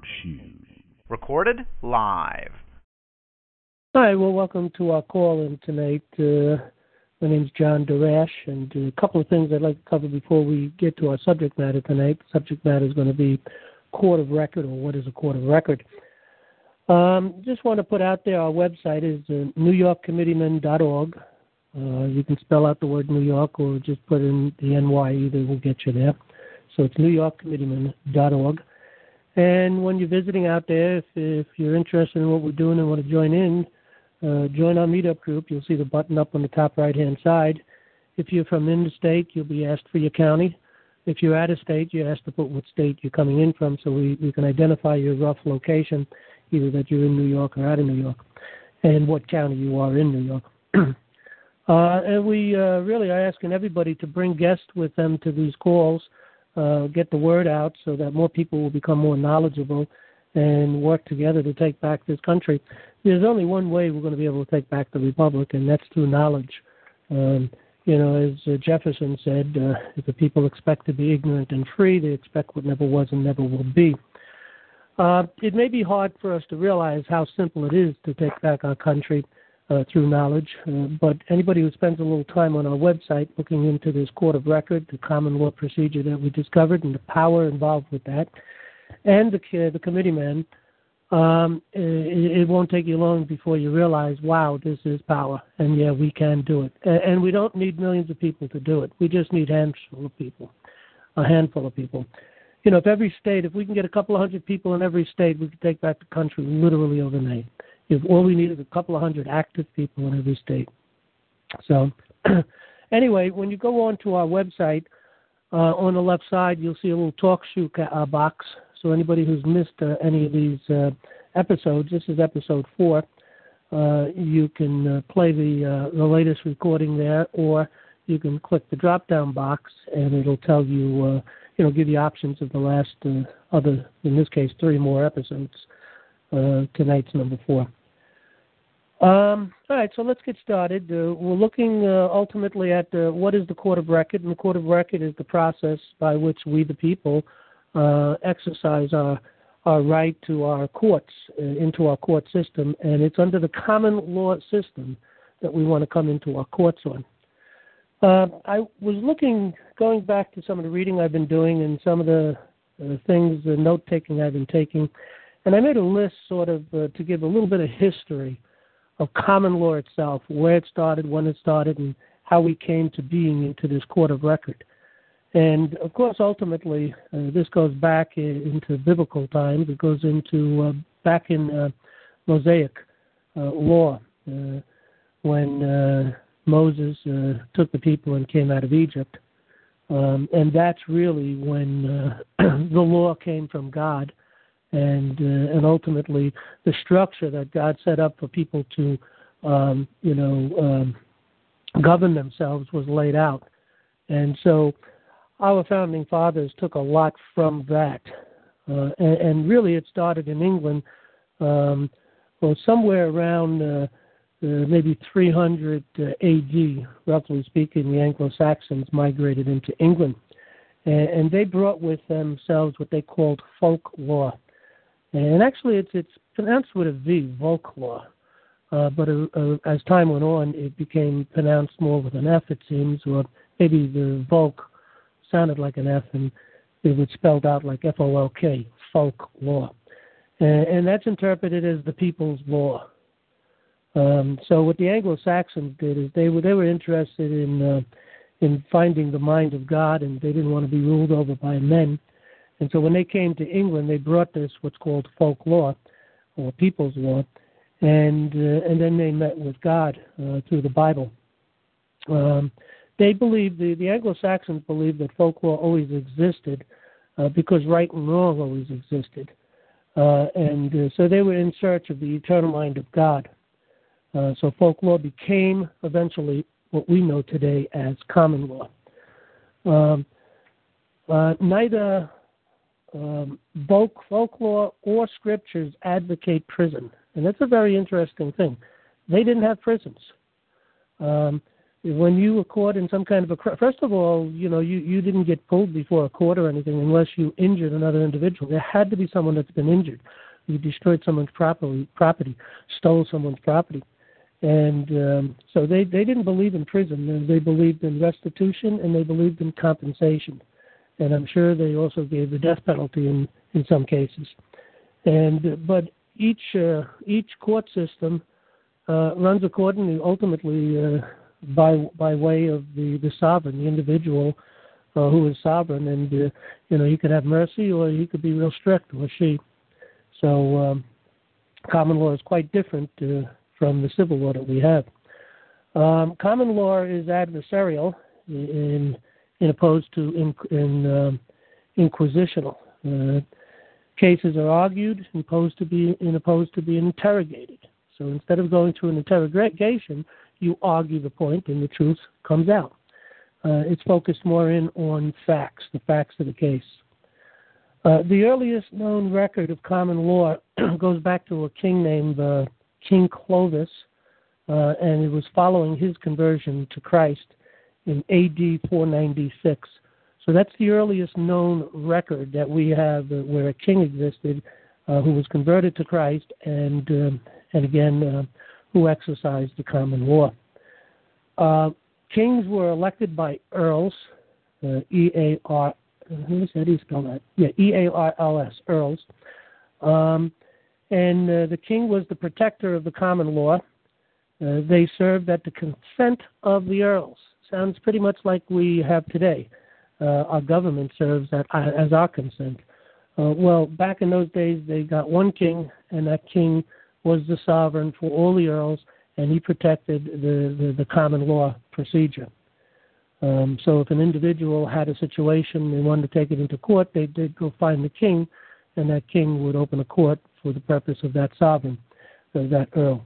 Shoes. Recorded live. Hi, well, welcome to our call-in tonight. My name's John Darash, and a couple of things I'd like to cover before we get to our subject matter tonight. The subject matter is going to be court of record, or what is a court of record. Just want to put out there, our website is newyorkcommitteeman.org. You can spell out the word New York or just put in the NY, either will get you there. So it's newyorkcommitteeman.org. And when you're visiting out there, if you're interested in what we're doing and want to join in, join our meetup group. You'll see the button up on the top right-hand side. If you're from in the state, you'll be asked for your county. If you're out of state, you're asked to put what state you're coming in from so we can identify your rough location, either that you're in New York or out of New York, and what county you are in New York. And we really are asking everybody to bring guests with them to these calls, get the word out so that more people will become more knowledgeable and work together to take back this country. There's only one way we're going to be able to take back the republic, and that's through knowledge. As Jefferson said, if the people expect to be ignorant and free, they expect what never was and never will be. It may be hard for us to realize how simple it is to take back our country through knowledge, but anybody who spends a little time on our website looking into this court of record, the common law procedure that we discovered and the power involved with that, and the committeeman, it won't take you long before you realize, wow, this is power, and yeah, we can do it. And we don't need millions of people to do it. We just need a handful of people. You know, if we can get a couple of hundred people in every state, we can take back the country literally overnight. If all we need is a couple of hundred active people in every state. So, anyway, when you go on to our website, on the left side, you'll see a little talk shoe box. So anybody who's missed any of these episodes, this is episode 4, you can play the latest recording there, or you can click the drop-down box, and it'll tell you, give you options of the last other, in this case, 3 more episodes. Tonight's number 4. All right, so let's get started. We're looking ultimately at what is the court of record, and the court of record is the process by which we, the people, exercise our right to our courts, into our court system, and it's under the common law system that we want to come into our courts on. I was going back to some of the reading I've been doing and some of the things, the note-taking I've been taking, and I made a list sort of to give a little bit of history of common law itself, where it started, when it started, and how we came to being into this court of record. And, of course, ultimately, this goes back into biblical times. It goes into back in Mosaic law, when Moses took the people and came out of Egypt. And that's really when the law came from God. And ultimately, the structure that God set up for people to, govern themselves was laid out. And so our founding fathers took a lot from that. And really it started in England, somewhere around maybe 300 A.D., roughly speaking. The Anglo-Saxons migrated into England. And they brought with themselves what they called folk law. And actually, it's pronounced with a V, folklore. But as time went on, it became pronounced more with an F, it seems, or maybe the folk sounded like an F, and it was spelled out like F-O-L-K, folk law. And that's interpreted as the people's law. So what the Anglo-Saxons did is they were interested in finding the mind of God, and they didn't want to be ruled over by men. And so when they came to England, they brought this, what's called folk law, or people's law, and then they met with God through the Bible. They believed, the Anglo-Saxons believed that folk law always existed because right and wrong always existed. So they were in search of the eternal mind of God. So folk law became eventually what we know today as common law. Neither folklore or scriptures advocate prison. And that's a very interesting thing. They didn't have prisons. when you were caught in some kind of a first of all, you didn't get pulled before a court or anything unless you injured another individual. There had to be someone that's been injured. You destroyed someone's property, stole someone's property. And so they didn't believe in prison. They believed in restitution, and they believed in compensation. And I'm sure they also gave the death penalty in some cases. But each court system runs accordingly, ultimately by way of the sovereign, the individual who is sovereign. And you could have mercy, or you could be real strict, or she. So common law is quite different from the civil law that we have. Common law is adversarial in opposed to inquisitional. Cases are argued in opposed to being interrogated. So instead of going through an interrogation, you argue the point and the truth comes out. It's focused more on facts, the facts of the case. The earliest known record of common law goes back to a king named King Clovis, and it was following his conversion to Christ in AD 496. So that's the earliest known record that we have where a king existed who was converted to Christ and again who exercised the common law. Kings were elected by earls, E-A-R. How do you spell that? Yeah, E-A-R-L-S, earls. And the king was the protector of the common law. They served at the consent of the earls. Sounds pretty much like we have today. Our government serves as our consent. Well, back in those days, they got one king, and that king was the sovereign for all the earls, and he protected the common law procedure. So if an individual had a situation, they wanted to take it into court, they'd go find the king, and that king would open a court for the purpose of that sovereign, that earl.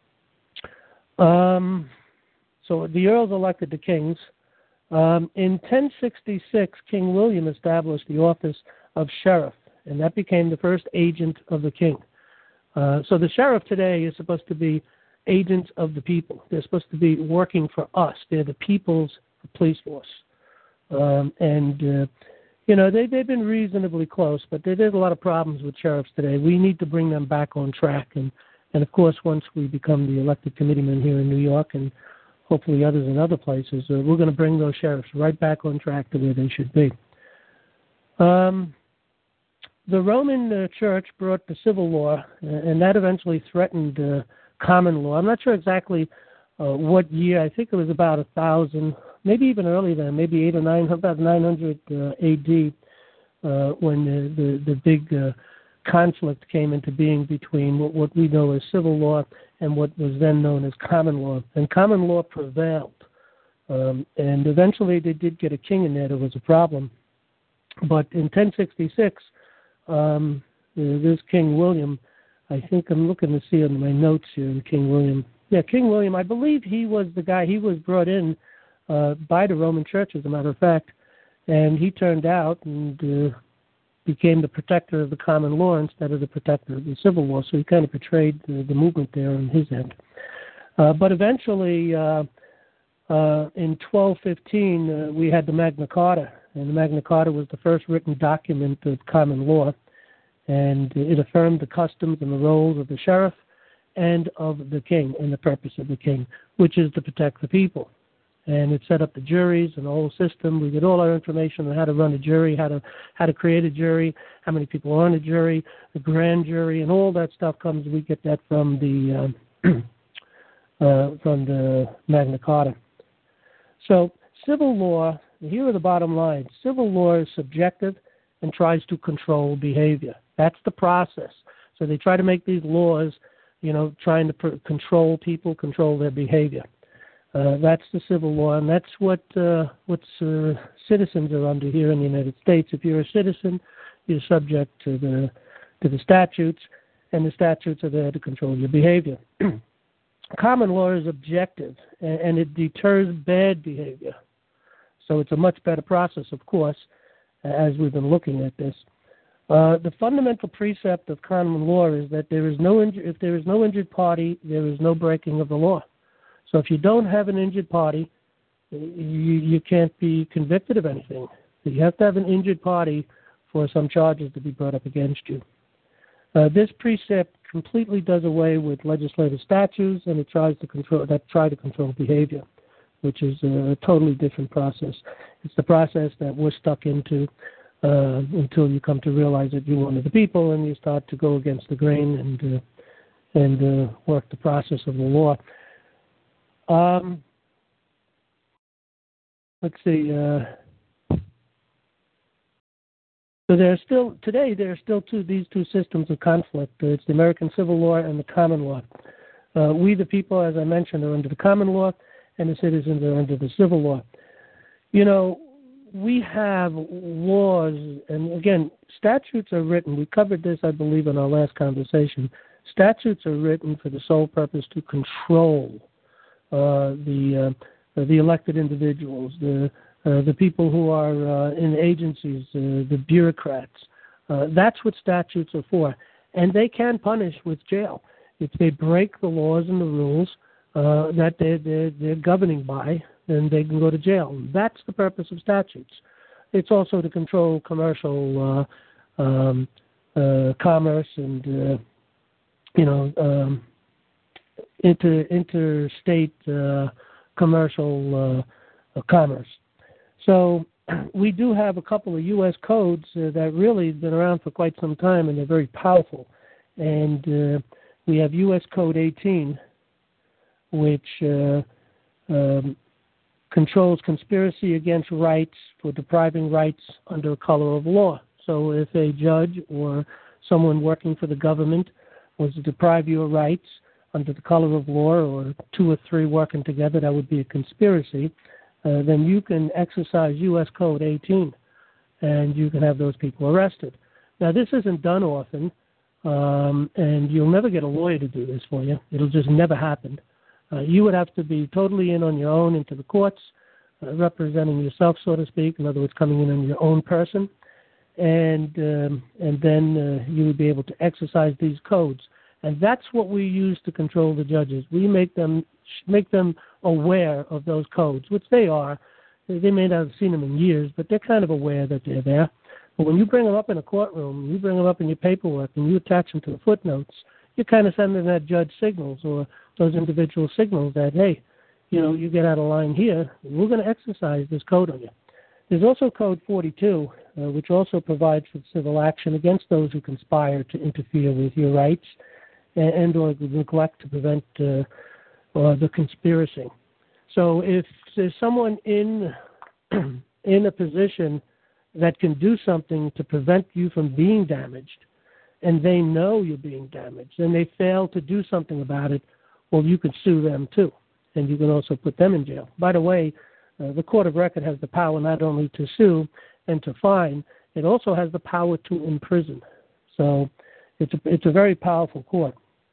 So the earls elected the kings. In 1066, King William established the office of sheriff, and that became the first agent of the king. So the sheriff today is supposed to be agents of the people. They're supposed to be working for us. They're the people's police force. They've been reasonably close, but there's a lot of problems with sheriffs today. We need to bring them back on track. And of course, once we become the elected committeemen here in New York and hopefully others in other places, we're going to bring those sheriffs right back on track to where they should be. The Roman Church brought the civil law, and that eventually threatened common law. I'm not sure exactly what year. I think it was about 1,000, maybe even earlier than, maybe 8 or 9, about 900 A.D. When the big conflict came into being between what we know as civil law and what was then known as common law. And common law prevailed. And eventually they did get a king in there. There was a problem. But in 1066, this King William, I think I'm looking to see on my notes here in King William. Yeah, King William, I believe he was the guy, he was brought in by the Roman Church, as a matter of fact, and he turned out and became the protector of the common law instead of the protector of the civil law, so he kind of betrayed the movement there on his end. But eventually, in 1215, we had the Magna Carta, and the Magna Carta was the first written document of common law, and it affirmed the customs and the roles of the sheriff and of the king and the purpose of the king, which is to protect the people. And it set up the juries and the whole system. We get all our information on how to run a jury, how to create a jury, how many people are on a jury, the grand jury, and all that stuff comes. We get that from the Magna Carta. So civil law, here are the bottom lines. Civil law is subjective and tries to control behavior. That's the process. So they try to make these laws, trying to control people, control their behavior. That's the civil law, and that's what citizens are under here in the United States. If you're a citizen, you're subject to the statutes, and the statutes are there to control your behavior. Common law is objective, and it deters bad behavior. So it's a much better process, of course, as we've been looking at this. The fundamental precept of common law is that if there is no injured party, there is no breaking of the law. So if you don't have an injured party, you can't be convicted of anything. You have to have an injured party for some charges to be brought up against you. This precept completely does away with legislative statutes, and it try to control behavior, which is a totally different process. It's the process that we're stuck into until you come to realize that you're one of the people and you start to go against the grain and work the process of the law. Let's see. So there are still these two systems of conflict. It's the American civil law and the common law. We, the people, as I mentioned, are under the common law, and the citizens are under the civil law. You know, we have laws, and again, statutes are written. We covered this, I believe, in our last conversation. Statutes are written for the sole purpose to control the elected individuals, the people who are in agencies, the bureaucrats. That's what statutes are for. And they can punish with jail. If they break the laws and the rules that they're governing by, then they can go to jail. That's the purpose of statutes. It's also to control commercial commerce and, interstate commercial commerce. So we do have a couple of U.S. codes that really have been around for quite some time, and they're very powerful. And we have U.S. Code 18, which controls conspiracy against rights for depriving rights under color of law. So if a judge or someone working for the government was to deprive you of rights under the color of law, or two or three working together, that would be a conspiracy, then you can exercise U.S. Code 18, and you can have those people arrested. Now, this isn't done often, and you'll never get a lawyer to do this for you. It'll just never happen. You would have to be totally in on your own into the courts, representing yourself, so to speak. In other words, coming in on your own person, and then you would be able to exercise these codes. And that's what we use to control the judges. We make them aware of those codes, which they are. They may not have seen them in years, but they're kind of aware that they're there. But when you bring them up in a courtroom, you bring them up in your paperwork, and you attach them to the footnotes, you're kind of sending that judge signals, or those individual signals that, hey, you get out of line here, we're going to exercise this code on you. There's also Code 42, which also provides for civil action against those who conspire to interfere with your rights and or neglect to prevent the conspiracy. So if there's someone in a position that can do something to prevent you from being damaged, and they know you're being damaged, and they fail to do something about it, well, you could sue them too, and you can also put them in jail. By the way, the Court of Record has the power not only to sue and to fine, it also has the power to imprison. So it's a very powerful court.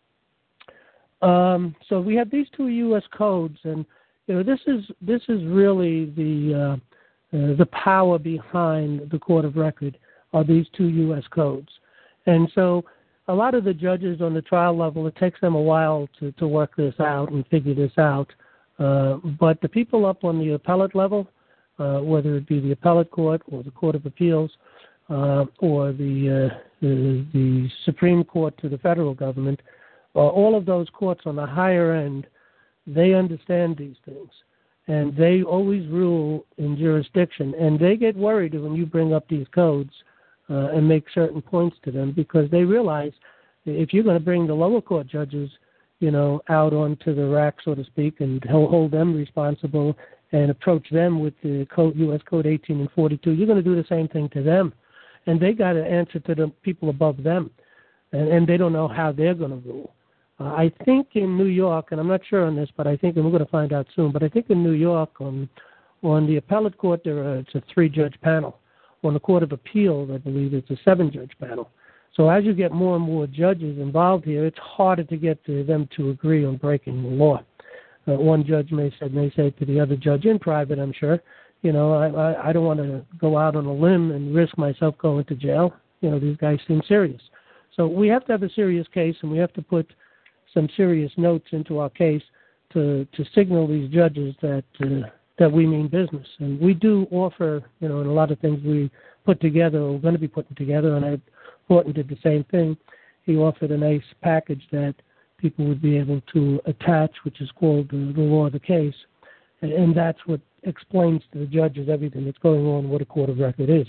So we have these two U.S. codes, and this is really the power behind the Court of Record are these two U.S. codes. And so a lot of the judges on the trial level, it takes them a while to work this out and figure this out. But the people up on the appellate level, whether it be the appellate court or the Court of Appeals or the Supreme Court to the federal government, all of those courts on the higher end, they understand these things. And they always rule in jurisdiction. And they get worried when you bring up these codes and make certain points to them, because they realize if you're going to bring the lower court judges, out onto the rack, so to speak, and hold them responsible and approach them with the U.S. Code 18 and 42, you're going to do the same thing to them. And they got to answer to the people above them. And they don't know how they're going to rule. I think in New York, and I'm not sure on this, but I think, and we're going to find out soon, but I think in New York on the appellate court, it's a 3-judge panel. On the Court of Appeals, I believe it's a 7-judge panel. So as you get more and more judges involved here, it's harder to get them to agree on breaking the law. One judge may say to the other judge in private, I'm sure, I don't want to go out on a limb and risk myself going to jail. These guys seem serious. So we have to have a serious case, and we have to put some serious notes into our case to signal these judges that that we mean business. And we do offer, in a lot of things we put together, or we're going to be putting together, and Horton did the same thing. He offered a nice package that people would be able to attach, which is called the law of the case. And that's what explains to the judges everything that's going on, what a court of record is.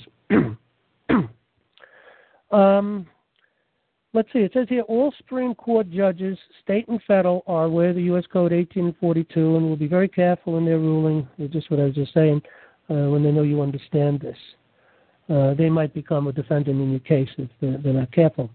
Let's see, it says here, all Supreme Court judges, state and federal, are aware of the U.S. Code 1842 and will be very careful in their ruling, just what I was just saying, when they know you understand this. They might become a defendant in your case if they're not careful.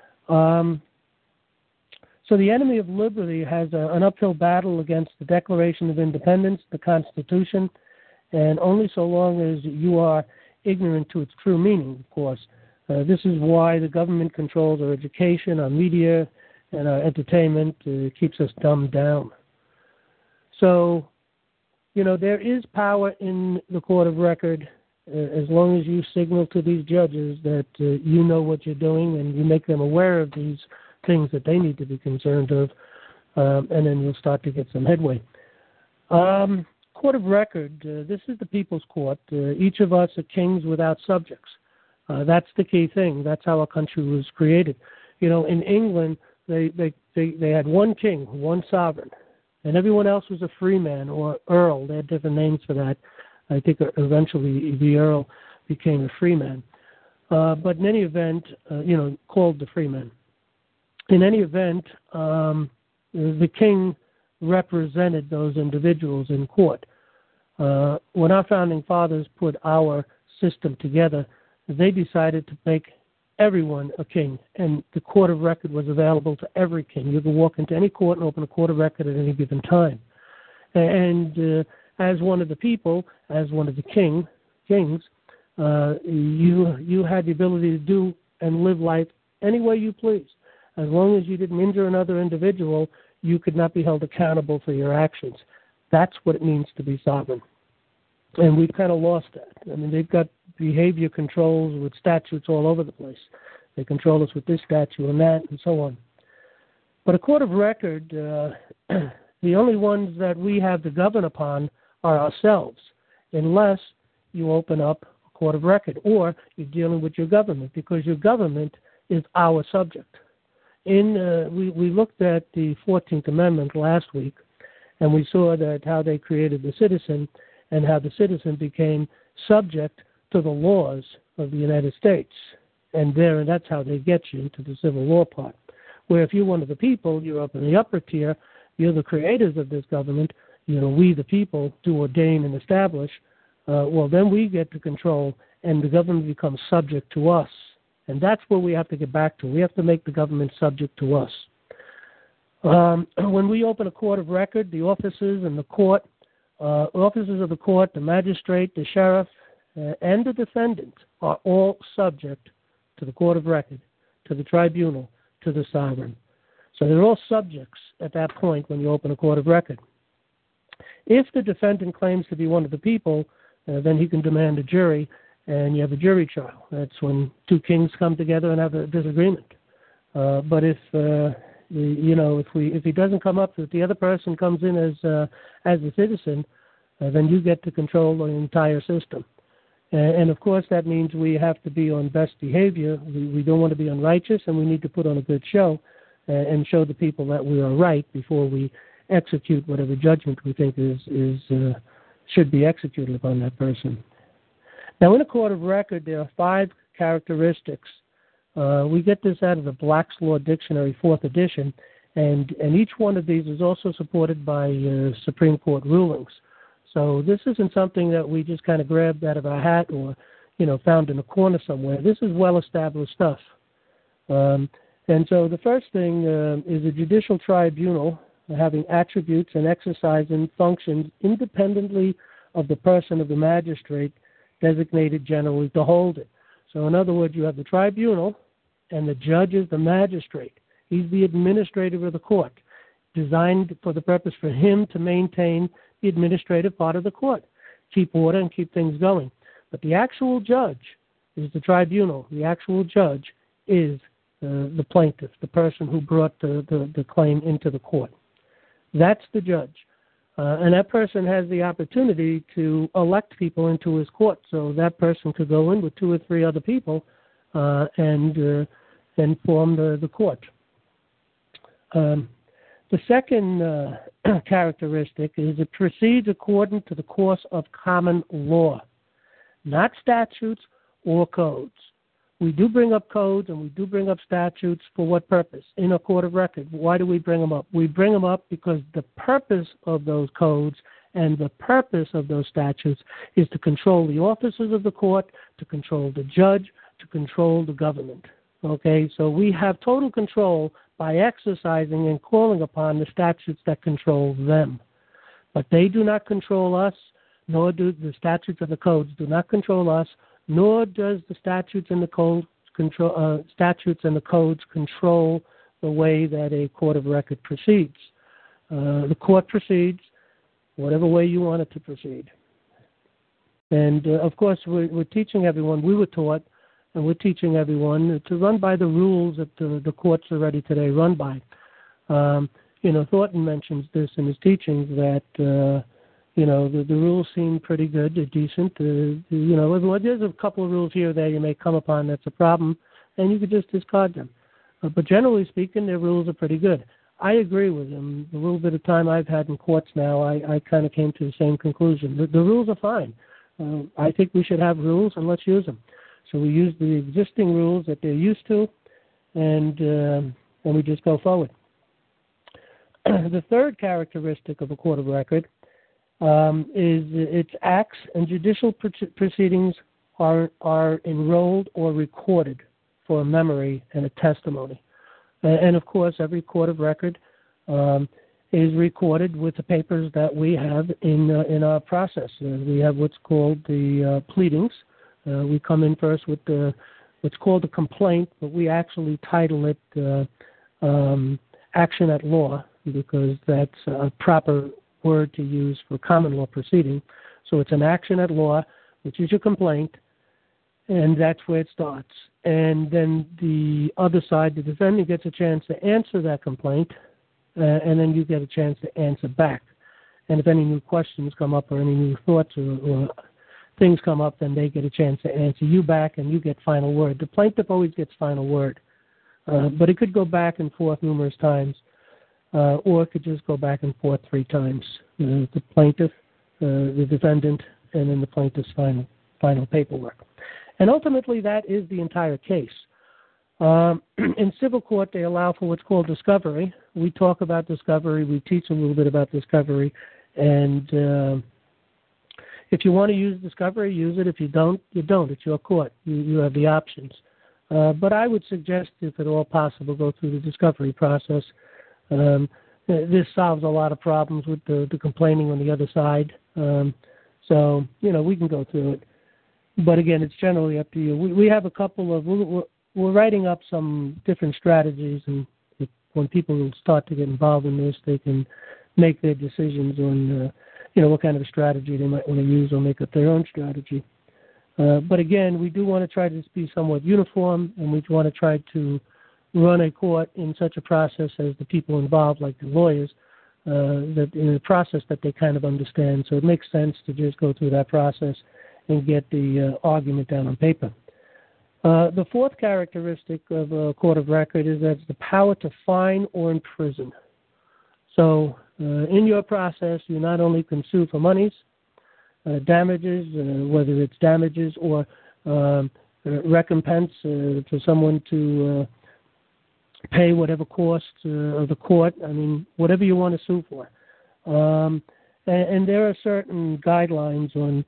So the enemy of liberty has an uphill battle against the Declaration of Independence, the Constitution, and only so long as you are ignorant to its true meaning, of course. This is why the government controls our education, our media, and our entertainment. It keeps us dumbed down. So, there is power in the court of record as long as you signal to these judges that you know what you're doing and you make them aware of these things that they need to be concerned of, and then you'll start to get some headway. Court of record, this is the people's court. Each of us are kings without subjects. That's the key thing. That's how our country was created. In England, they had one king, one sovereign, and everyone else was a freeman or earl. They had different names for that. I think eventually the earl became a freeman. But in any event, called the freeman. In any event, the king represented those individuals in court. When our founding fathers put our system together, they decided to make everyone a king, and the court of record was available to every king. You could walk into any court and open a court of record at any given time. And as one of the people, as one of the kings, you had the ability to do and live life any way you pleased. As long as you didn't injure another individual, you could not be held accountable for your actions. That's what it means to be sovereign. And we've kind of lost that. I mean, they've got behavior controls with statutes all over the place. They control us with this statute and that and so on. But a court of record, the only ones that we have to govern upon are ourselves, unless you open up a court of record or you're dealing with your government, because your government is our subject. We looked at the 14th Amendment last week, and we saw that how they created the citizen and how the citizen became subject to the laws of the United States. And that's how they get you to the civil law part. Where if you're one of the people, you're up in the upper tier, you're the creators of this government, we the people do ordain and establish, then we get to control and the government becomes subject to us. And that's where we have to get back to. We have to make the government subject to us. When we open a court of record, the officers in the court, officers of the court, the magistrate, the sheriff, and the defendant are all subject to the court of record, to the tribunal, to the sovereign. So they're all subjects at that point when you open a court of record. If the defendant claims to be one of the people, then he can demand a jury, and you have a jury trial. That's when two kings come together and have a disagreement. But if he doesn't come up, if the other person comes in as a citizen, then you get to control the entire system. And of course, that means we have to be on best behavior. We don't want to be unrighteous, and we need to put on a good show and show the people that we are right before we execute whatever judgment we think should be executed upon that person. Now, in a court of record, there are 5 characteristics. We get this out of the Black's Law Dictionary, 4th edition, and each one of these is also supported by Supreme Court rulings. So this isn't something that we just kind of grabbed out of our hat or, found in a corner somewhere. This is well-established stuff. And so the first thing is a judicial tribunal having attributes and exercising functions independently of the person of the magistrate designated generally to hold it. So in other words, you have the tribunal, and the judge is the magistrate. He's the administrator of the court, designed for the purpose for him to maintain the administrative part of the court, keep order and keep things going. But the actual judge is the tribunal. The actual judge is the plaintiff, the person who brought the claim into the court. That's the judge. And that person has the opportunity to elect people into his court. So that person could go in with 2 or 3 other people and form the court. The second characteristic is it proceeds according to the course of common law, not statutes or codes. We do bring up codes and we do bring up statutes for what purpose? In a court of record. Why do we bring them up? We bring them up because the purpose of those codes and the purpose of those statutes is to control the officers of the court, to control the judge, to control the government. Okay, so we have total control by exercising and calling upon the statutes that control them. But they do not control us, nor do the statutes or the codes do not control us, nor does the statutes and the codes control the way that a court of record proceeds. The court proceeds whatever way you want it to proceed. And, of course, we're teaching everyone, we were taught, and we're teaching everyone to run by the rules that the courts already today run by. Thornton mentions this in his teachings that, the rules seem pretty good, they're decent. There's a couple of rules here or there you may come upon that's a problem, and you could just discard them. But generally speaking, their rules are pretty good. I agree with him. The little bit of time I've had in courts now, I kind of came to the same conclusion. The rules are fine. I think we should have rules, and let's use them. So we use the existing rules that they're used to, and we just go forward. The third characteristic of a court of record is its acts and judicial proceedings are enrolled or recorded for a memory and a testimony. And of course, every court of record is recorded with the papers that we have in our process. We have what's called the pleadings. We come in first with what's called a complaint, but we actually title it action at law because that's a proper word to use for common law proceeding. So it's an action at law, which is your complaint, and that's where it starts. And then the other side, the defendant, gets a chance to answer that complaint, and then you get a chance to answer back. And if any new questions come up or any new thoughts or things come up, then they get a chance to answer you back, and you get final word. The plaintiff always gets final word, but it could go back and forth numerous times, or it could just go back and forth 3 times. The plaintiff, the defendant, and then the plaintiff's final paperwork. And ultimately, that is the entire case. In civil court, they allow for what's called discovery. We talk about discovery. We teach a little bit about discovery. And if you want to use discovery, use it. If you don't, you don't. It's your court. You have the options. But I would suggest, if at all possible, go through the discovery process. This solves a lot of problems with the complaining on the other side. So, we can go through it. But again, it's generally up to you. We have a couple of, we're writing up some different strategies, and when people start to get involved in this, they can make their decisions on, what kind of a strategy they might want to use or make up their own strategy. But again, we do want to try to be somewhat uniform, and we want to try to run a court in such a process as the people involved, like the lawyers, that in a process that they kind of understand. So it makes sense to just go through that process and get the argument down on paper. The fourth characteristic of a court of record is that it's the power to fine or imprison. So in your process, you not only can sue for monies, damages, whether it's damages or recompense for someone to pay whatever costs of the court, whatever you want to sue for. And there are certain guidelines on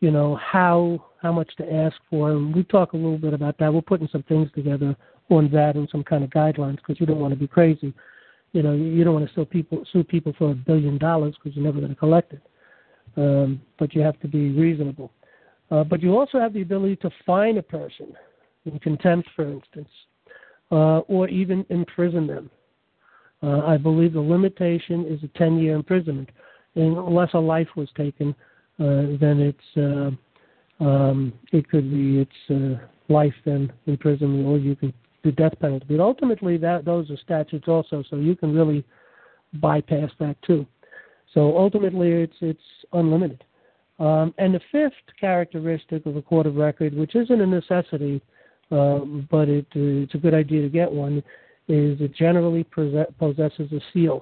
how much to ask for. And we talk a little bit about that. We're putting some things together on that and some kind of guidelines because you don't want to be crazy. You don't want to sue people for $1 billion because you're never going to collect it. But you have to be reasonable. But you also have the ability to fine a person in contempt, for instance, or even imprison them. I believe the limitation is a 10-year imprisonment. And unless a life was taken, then it could be life then imprisonment, or you can do death penalty. But ultimately, those are statutes also, so you can really bypass that too. So ultimately, it's unlimited. And the fifth characteristic of a court of record, which isn't a necessity, but it's a good idea to get one, is it generally possesses a seal.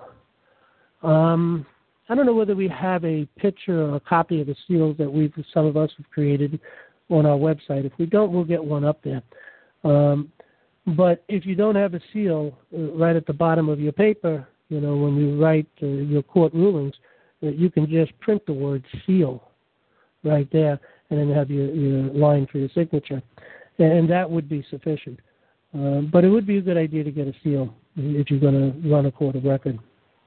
I don't know whether we have a picture or a copy of the seals that some of us have created on our website. If we don't, we'll get one up there. But if you don't have a seal right at the bottom of your paper, when you write your court rulings, you can just print the word seal right there and then have your line for your signature. And that would be sufficient. But it would be a good idea to get a seal if you're going to run a court of record.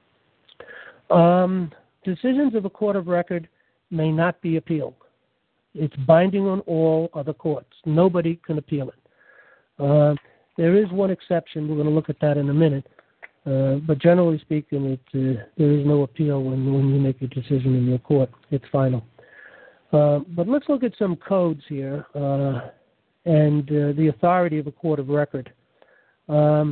Decisions of a court of record may not be appealed. It's binding on all other courts. Nobody can appeal it. There is one exception. We're going to look at that in a minute. But generally speaking, there is no appeal when you make a decision in your court. It's final. But let's look at some codes here and the authority of a court of record. The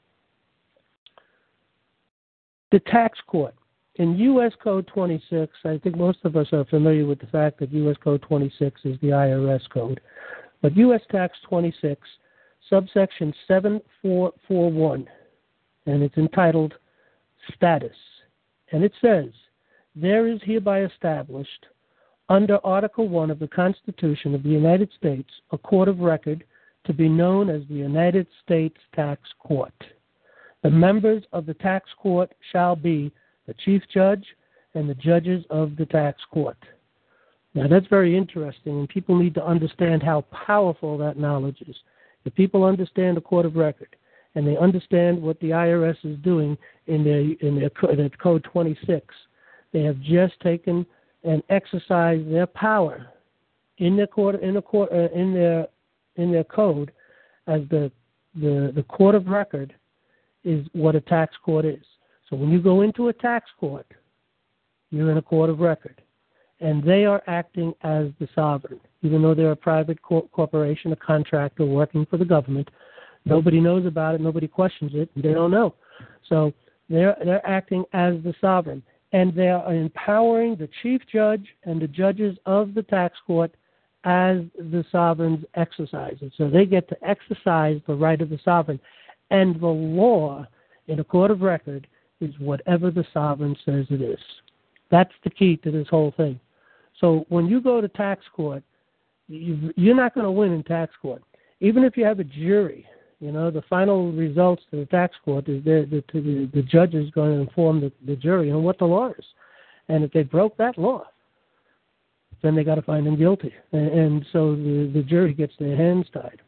tax court. In U.S. Code 26, I think most of us are familiar with the fact that U.S. Code 26 is the IRS code. But U.S. Tax 26, subsection 7441, and it's entitled Status. And it says, there is hereby established under Article 1 of the Constitution of the United States a court of record to be known as the United States Tax Court. The members of the tax court shall be the chief judge and the judges of the tax court. Now that's very interesting, and people need to understand how powerful that knowledge is. If people understand the court of record and they understand what the IRS is doing in their Code 26, they have just taken and exercised their power in their code as the court of record is what a tax court is. So when you go into a tax court, you're in a court of record, and they are acting as the sovereign. Even though they're a private corporation, a contractor working for the government, nobody knows about it, nobody questions it, they don't know. So they're acting as the sovereign, and they are empowering the chief judge and the judges of the tax court as the sovereign's exercises. So they get to exercise the right of the sovereign. And the law in a court of record is whatever the sovereign says it is. That's the key to this whole thing. So when you go to tax court, you're not going to win in tax court. Even if you have a jury, the final results to the tax court is the judge is going to inform the jury on what the law is. And if they broke that law, then they got to find them guilty. And so the jury gets their hands tied.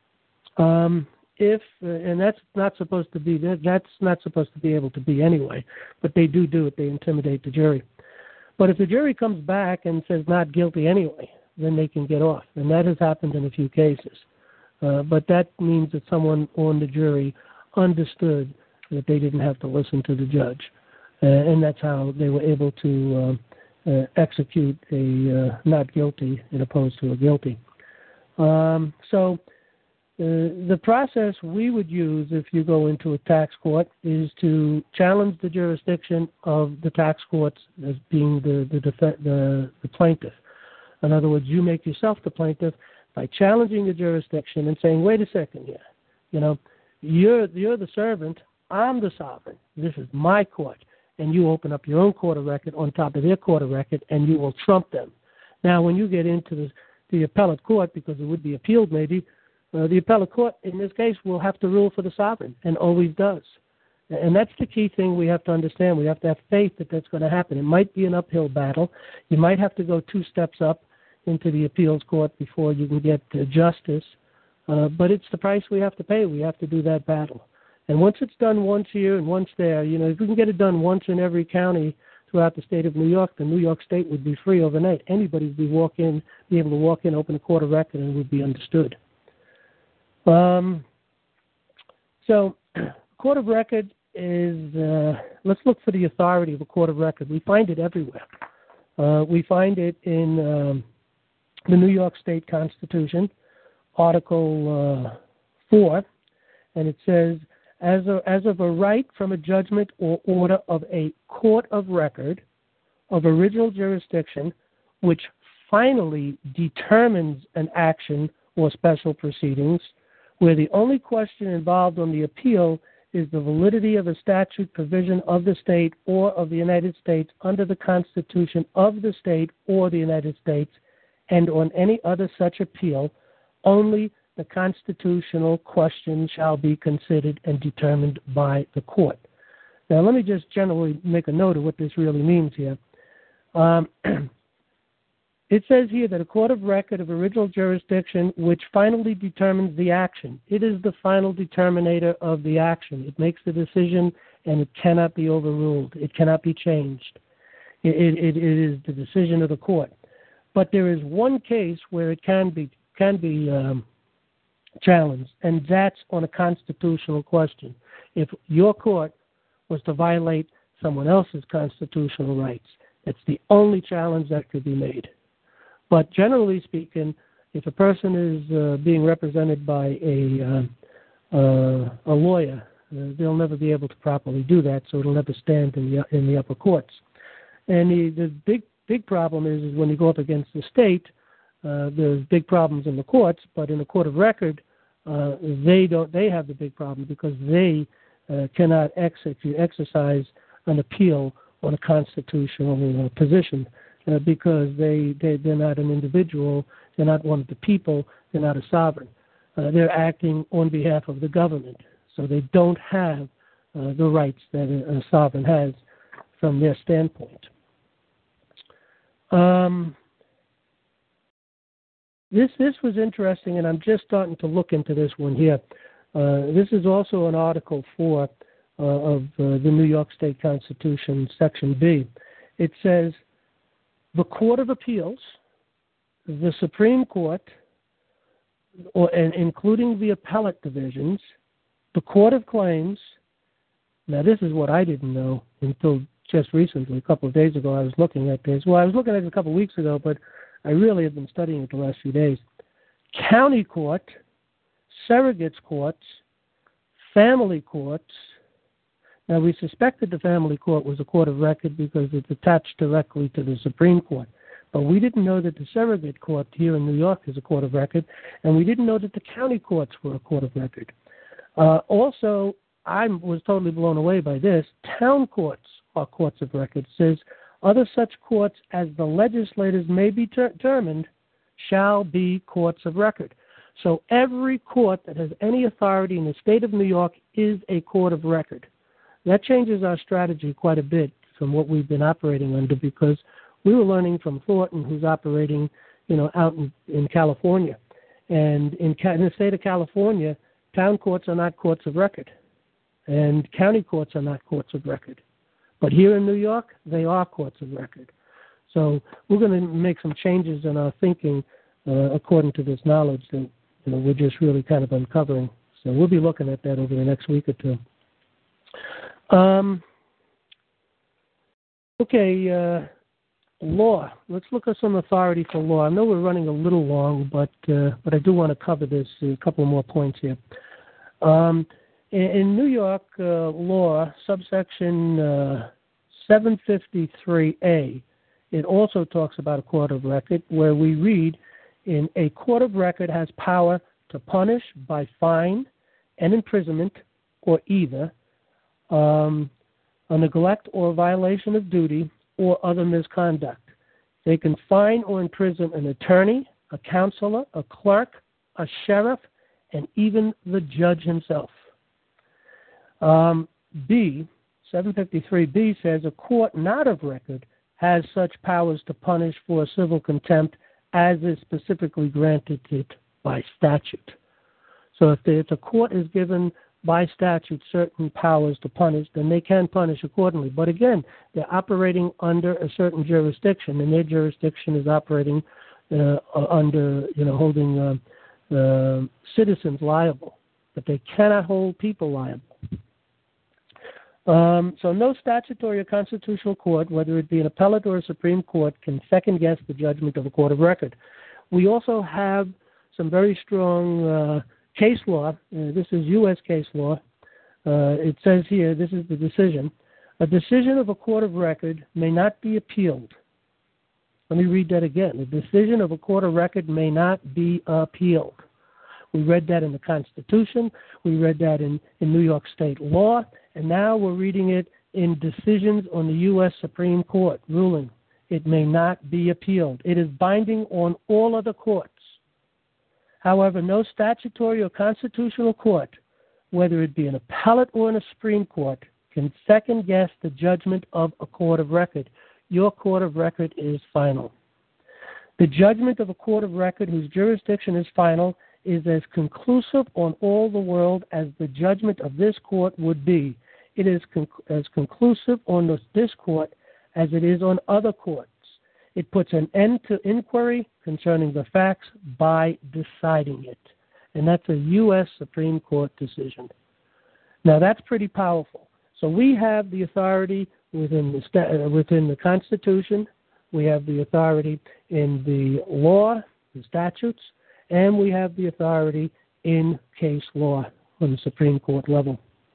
And that's not supposed to be able to be anyway, but they do it. They intimidate the jury. But if the jury comes back and says not guilty anyway, then they can get off, and that has happened in a few cases. But that means that someone on the jury understood that they didn't have to listen to the judge, and that's how they were able to execute a not guilty as opposed to a guilty. So the process we would use if you go into a tax court is to challenge the jurisdiction of the tax courts as being the plaintiff. In other words, you make yourself the plaintiff by challenging the jurisdiction and saying, wait a second here, you're the servant, I'm the sovereign, this is my court, and you open up your own court of record on top of their court of record, and you will trump them. Now, when you get into the appellate court, because it would be appealed maybe, the appellate court, in this case, will have to rule for the sovereign, and always does. And that's the key thing we have to understand. We have to have faith that that's going to happen. It might be an uphill battle. You might have to go 2 steps up into the appeals court before you can get justice. But it's the price we have to pay. We have to do that battle. And once it's done once here and once there, if we can get it done once in every county throughout the state of New York, the New York State would be free overnight. Anybody would be able to walk in, open a court of record, and it would be understood. So, court of record is, let's look for the authority of a court of record. We find it everywhere. We find it in the New York State Constitution, Article 4, and it says, as of a right from a judgment or order of a court of record, of original jurisdiction which finally determines an action or special proceedings, where the only question involved on the appeal is the validity of a statute, provision of the state or of the United States under the Constitution of the state or the United States, and on any other such appeal, only the constitutional question shall be considered and determined by the court. Now, let me just generally make a note of what this really means here. It says here that a court of record of original jurisdiction which finally determines the action. It is the final determinator of the action. It makes the decision, and it cannot be overruled. It cannot be changed. It is the decision of the court. But there is one case where it can be challenged, and that's on a constitutional question. If your court was to violate someone else's constitutional rights, it's the only challenge that could be made. But generally speaking, if a person is being represented by a lawyer, they'll never be able to properly do that, so it'll never stand in the upper courts. And the big problem is when you go up against the state, there's big problems in the courts, but in a court of record, they have the big problem because they cannot exercise an appeal on a constitutional position. Because they're not an individual, they're not one of the people, they're not a sovereign. They're acting on behalf of the government, so they don't have the rights that a sovereign has from their standpoint. This was interesting, and I'm just starting to look into this one here. This is also an Article 4 of the New York State Constitution, Section B. It says, the Court of Appeals, the Supreme Court, and including the appellate divisions, the Court of Claims. Now, this is what I didn't know until just recently, a couple of days ago. I was looking at this. Well, I was looking at it a couple of weeks ago, but I really have been studying it the last few days. County Court, Surrogates Courts, Family Courts. Now, we suspected the family court was a court of record because it's attached directly to the Supreme Court. But we didn't know that the surrogate court here in New York is a court of record, and we didn't know that the county courts were a court of record. Also, I was totally blown away by this. Town courts are courts of record. It says, other such courts as the legislators may be determined shall be courts of record. So every court that has any authority in the state of New York is a court of record. That changes our strategy quite a bit from what we've been operating under, because we were learning from Thornton, who's operating, out in California. And in the state of California, town courts are not courts of record, and county courts are not courts of record. But here in New York, they are courts of record. So we're going to make some changes in our thinking according to this knowledge that we're just really kind of uncovering. So we'll be looking at that over the next week or two. Law. Let's look at some authority for law. I know we're running a little long, but I do want to cover this, a couple more points here. In New York law, subsection 753A, it also talks about a court of record, where we read, in a court of record has power to punish by fine and imprisonment, or either a neglect or violation of duty or other misconduct. They can fine or imprison an attorney, a counselor, a clerk, a sheriff, and even the judge himself. 753B says a court not of record has such powers to punish for civil contempt as is specifically granted it by statute. So if the court is given by statute certain powers to punish, then they can punish accordingly. But again, they're operating under a certain jurisdiction, and their jurisdiction is operating under, holding citizens liable. But they cannot hold people liable. So no statutory or constitutional court, whether it be an appellate or a Supreme Court, can second-guess the judgment of a court of record. We also have some very strong case law. This is U.S. case law. It says here, this is the decision. A decision of a court of record may not be appealed. Let me read that again. A decision of a court of record may not be appealed. We read that in the Constitution. We read that in New York State law. And now we're reading it in decisions on the U.S. Supreme Court ruling. It may not be appealed. It is binding on all other courts. However, no statutory or constitutional court, whether it be an appellate or in a Supreme Court, can second-guess the judgment of a court of record. Your court of record is final. The judgment of a court of record whose jurisdiction is final is as conclusive on all the world as the judgment of this court would be. It is as conclusive on this court as it is on other courts. It puts an end to inquiry concerning the facts by deciding it. And that's a U.S. Supreme Court decision. Now, that's pretty powerful. So we have the authority within the Constitution. We have the authority in the law, the statutes, and we have the authority in case law on the Supreme Court level.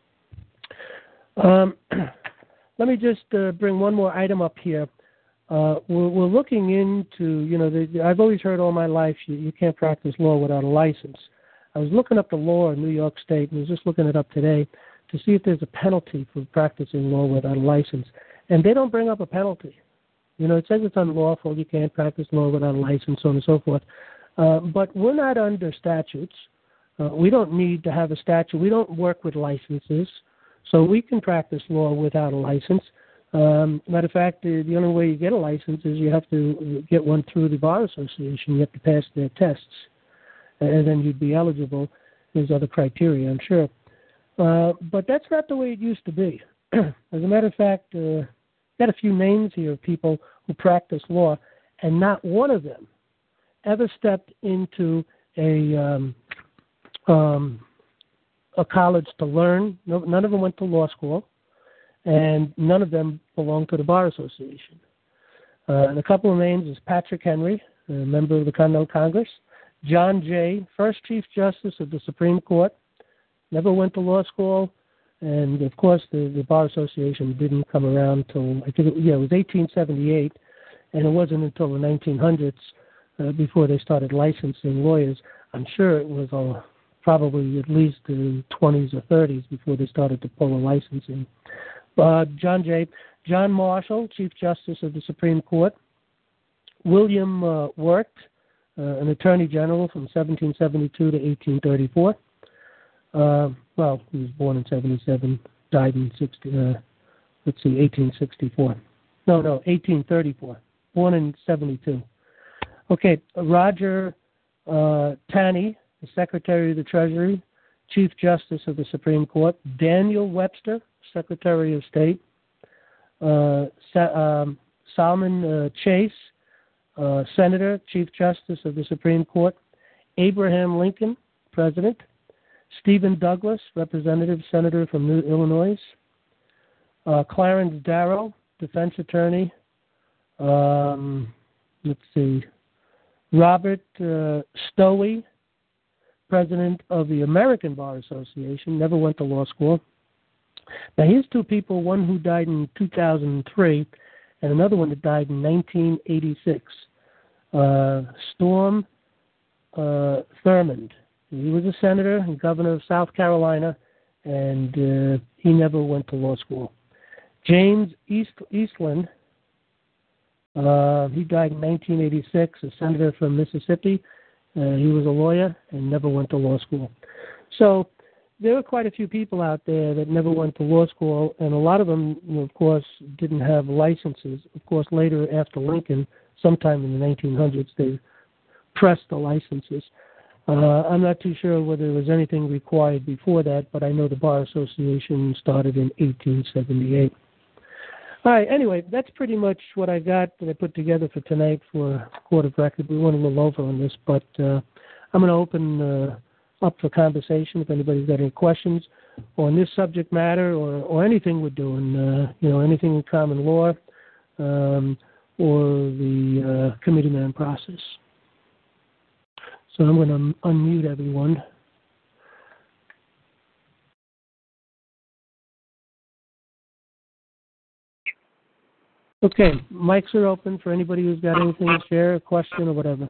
Let me just bring one more item up here. We're looking into, I've always heard all my life you can't practice law without a license. I was looking up the law in New York State, and I was just looking it up today to see if there's a penalty for practicing law without a license. And they don't bring up a penalty. It says it's unlawful, you can't practice law without a license, so on and so forth. But we're not under statutes. We don't need to have a statute. We don't work with licenses, so we can practice law without a license. Matter of fact, the only way you get a license is you have to get one through the Bar Association. You have to pass their tests, and then you'd be eligible. There's other criteria, I'm sure. But that's not the way it used to be. As a matter of fact, got a few names here of people who practice law, and not one of them ever stepped into a college to learn. No, none of them went to law school, and none of them belonged to the Bar Association. And a couple of names is Patrick Henry, a member of the Continental Congress, John Jay, first Chief Justice of the Supreme Court, never went to law school, and of course the Bar Association didn't come around till, I think, it was 1878, and it wasn't until the 1900s before they started licensing lawyers. I'm sure it was probably at least the 20s or 30s before they started to pull a licensing. John Jay, John Marshall, Chief Justice of the Supreme Court, William Wirt, an Attorney General from 1772 to 1834. Well, he was born in 77, died in 1864. No, 1834. Born in 72. Okay, Roger Taney, the Secretary of the Treasury, Chief Justice of the Supreme Court, Daniel Webster, Secretary of State, Salmon Chase, Senator, Chief Justice of the Supreme Court, Abraham Lincoln, President, Stephen Douglas, Representative, Senator from Illinois, Clarence Darrow, Defense Attorney, Robert Stowey, President of the American Bar Association, never went to law school. Now, here's two people, one who died in 2003 and another one that died in 1986. Storm Thurmond. He was a senator and governor of South Carolina, and he never went to law school. James Eastland, he died in 1986, a senator from Mississippi. He was a lawyer and never went to law school. So there are quite a few people out there that never went to law school, and a lot of them, of course, didn't have licenses. Of course, later after Lincoln, sometime in the 1900s, they pressed the licenses. I'm not too sure whether there was anything required before that, but I know the Bar Association started in 1878. All right, anyway, that's pretty much what I got that I put together for tonight for Court of Record. We went a little over on this, but I'm going to open up for conversation if anybody's got any questions on this subject matter or anything we're doing, anything in common law or the committeeman process. So I'm going to unmute everyone. Okay, mics are open for anybody who's got anything to share, a question or whatever.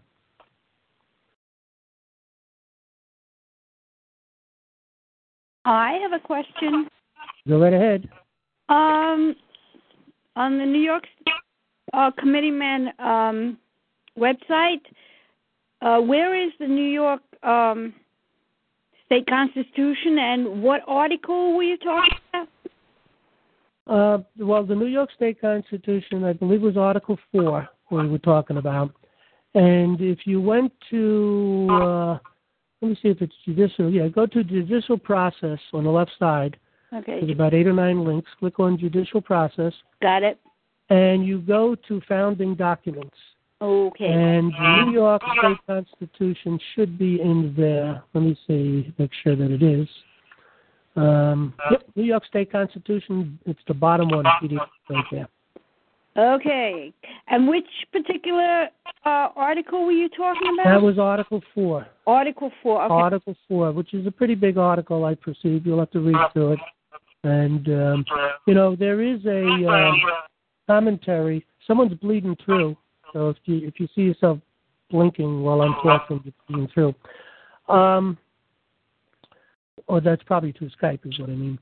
I have a question. Go right ahead. On the New York Committeeman website, where is the New York State Constitution, and what article were you talking about? Well, the New York State Constitution, I believe, was Article 4 we were talking about. And if you went to, let me see if it's judicial. Yeah, go to judicial process on the left side. Okay. There's about 8 or 9 links. Click on judicial process. Got it. And you go to founding documents. Okay. And the New York State Constitution should be in there. Let me see, make sure that it is. Yep, New York State Constitution, it's the bottom one, PDF right there. Okay. And which particular article were you talking about? That was Article 4. Article 4, okay. Article 4, which is a pretty big article, I perceive. You'll have to read through it. And, there is a commentary. Someone's bleeding through. So if you see yourself blinking while I'm talking, you're bleeding through. Or that's probably through Skype is what I mean.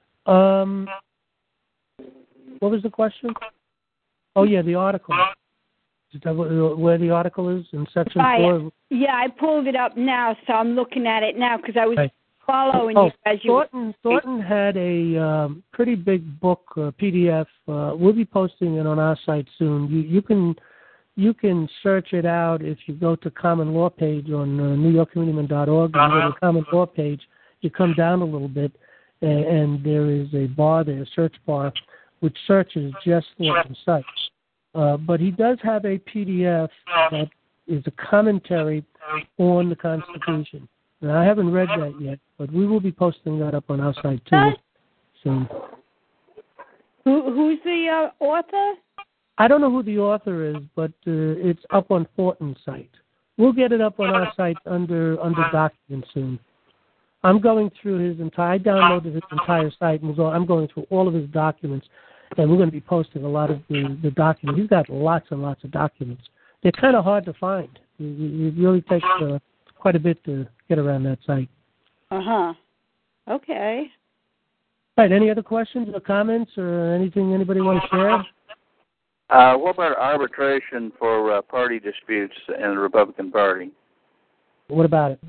What was the question? Oh, yeah, the article. Is that where the article is in Section 4? Yeah, I pulled it up now, so I'm looking at it now because I was following you as you... Thornton had a pretty big book, PDF. We'll be posting it on our site soon. You can search it out if you go to Common Law page on NewYorkCommitteeman.org. And go to the Common Law page, you come down a little bit, and there is a bar there, a search bar, which searches just Thornton's site. But he does have a PDF that is a commentary on the Constitution. Now, I haven't read that yet, but we will be posting that up on our site too soon. Who's the author? I don't know who the author is, but it's up on Thornton's site. We'll get it up on our site under documents soon. I'm going through I downloaded his entire site, and I'm going through all of his documents, and we're going to be posting a lot of the documents. He's got lots and lots of documents. They're kind of hard to find. It really takes quite a bit to get around that site. Okay. All right, any other questions or comments or anything anybody want to share? What about arbitration for party disputes in the Republican Party? What about it?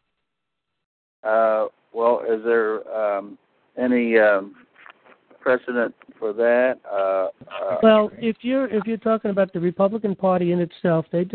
Well, is there any precedent for that? Well, if you're talking about the Republican Party in itself, what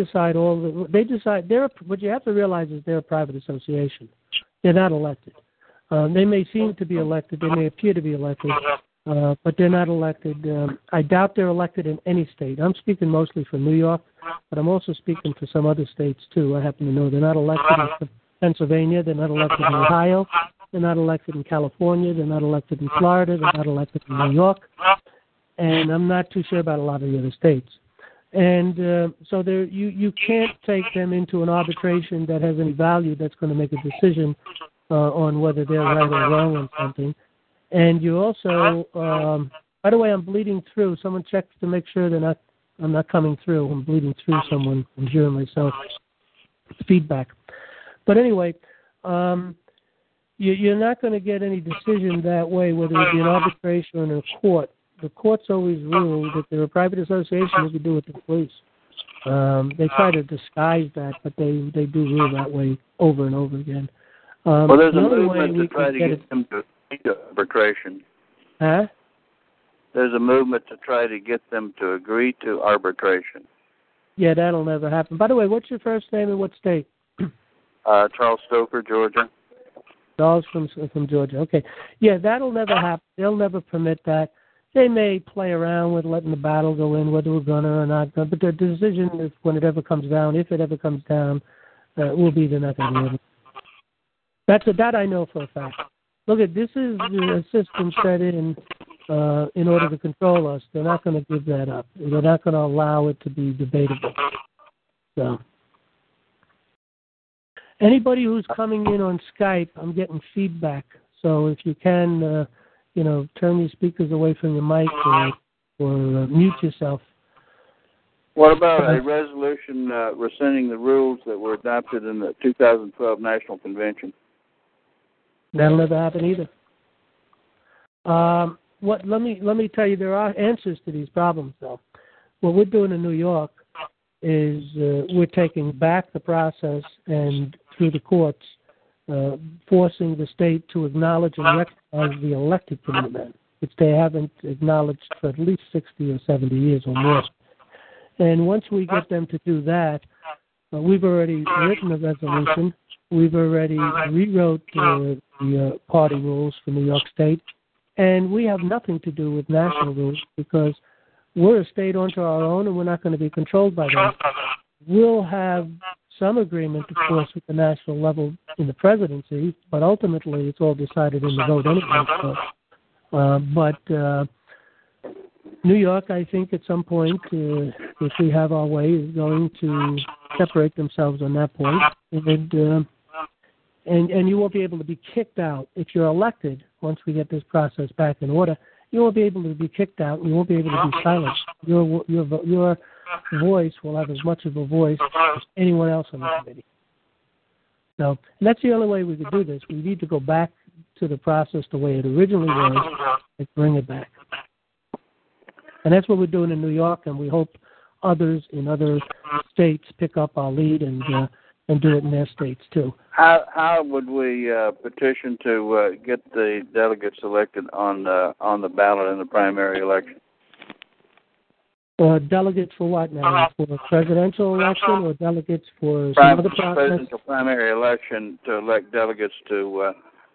you have to realize is they're a private association. They're not elected. They may seem to be elected. They may appear to be elected, but they're not elected. I doubt they're elected in any state. I'm speaking mostly for New York, but I'm also speaking for some other states too. I happen to know they're not elected in Pennsylvania. They're not elected in Ohio. They're not elected in California. They're not elected in Florida. They're not elected in New York. And I'm not too sure about a lot of the other states. And so you can't take them into an arbitration that has any value that's going to make a decision on whether they're right or wrong on something. And you also, by the way, I'm bleeding through. Someone checks to make sure I'm not coming through. I'm bleeding through someone. I'm hearing myself. Feedback. But anyway, you're not going to get any decision that way, whether it be an arbitration or in a court. The courts always rule that they're a private association. They can do what they please. They try to disguise that, but they do rule that way over and over again. Well, there's a movement to try to get them to agree to arbitration. Huh? There's a movement to try to get them to agree to arbitration. Yeah, that'll never happen. By the way, what's your first name and what state? Charles Stoker, Georgia. Charles from Georgia. Okay. Yeah, that'll never happen. They'll never permit that. They may play around with letting the battle go in, whether we're going to or not. But the decision, is when it ever comes down, if it ever comes down, will be they're not going to do it. That I know for a fact. Look, this is a system set in order to control us. They're not going to give that up. They're not going to allow it to be debatable. So, anybody who's coming in on Skype, I'm getting feedback. So if you can, turn your speakers away from your mic mute yourself. What about a resolution rescinding the rules that were adopted in the 2012 National Convention? That'll never happen either. Let me tell you, there are answers to these problems, though. What we're doing in New York is we're taking back the process and through the courts, forcing the state to acknowledge and recognize the elected commitment, which they haven't acknowledged for at least 60 or 70 years or more. And once we get them to do that, we've already written a resolution. We've already rewrote the party rules for New York State. And we have nothing to do with national rules because we're a state unto our own and we're not going to be controlled by them. We'll have some agreement, of course, with the national level in the presidency, but ultimately it's all decided in the vote anyway. So, New York, I think, at some point, if we have our way, is going to separate themselves on that point, and you won't be able to be kicked out if you're elected. Once we get this process back in order, you won't be able to be kicked out. You won't be able to be silenced. Your voice will have as much of a voice as anyone else on the committee. So that's the only way we could do this. We need to go back to the process the way it originally was and bring it back. And that's what we're doing in New York, and we hope others in other states pick up our lead and do it in their states too. How would we petition to get the delegates elected on the ballot in the primary election? Delegates for what now? For the presidential election or delegates for some other process? Presidential primary election to elect delegates to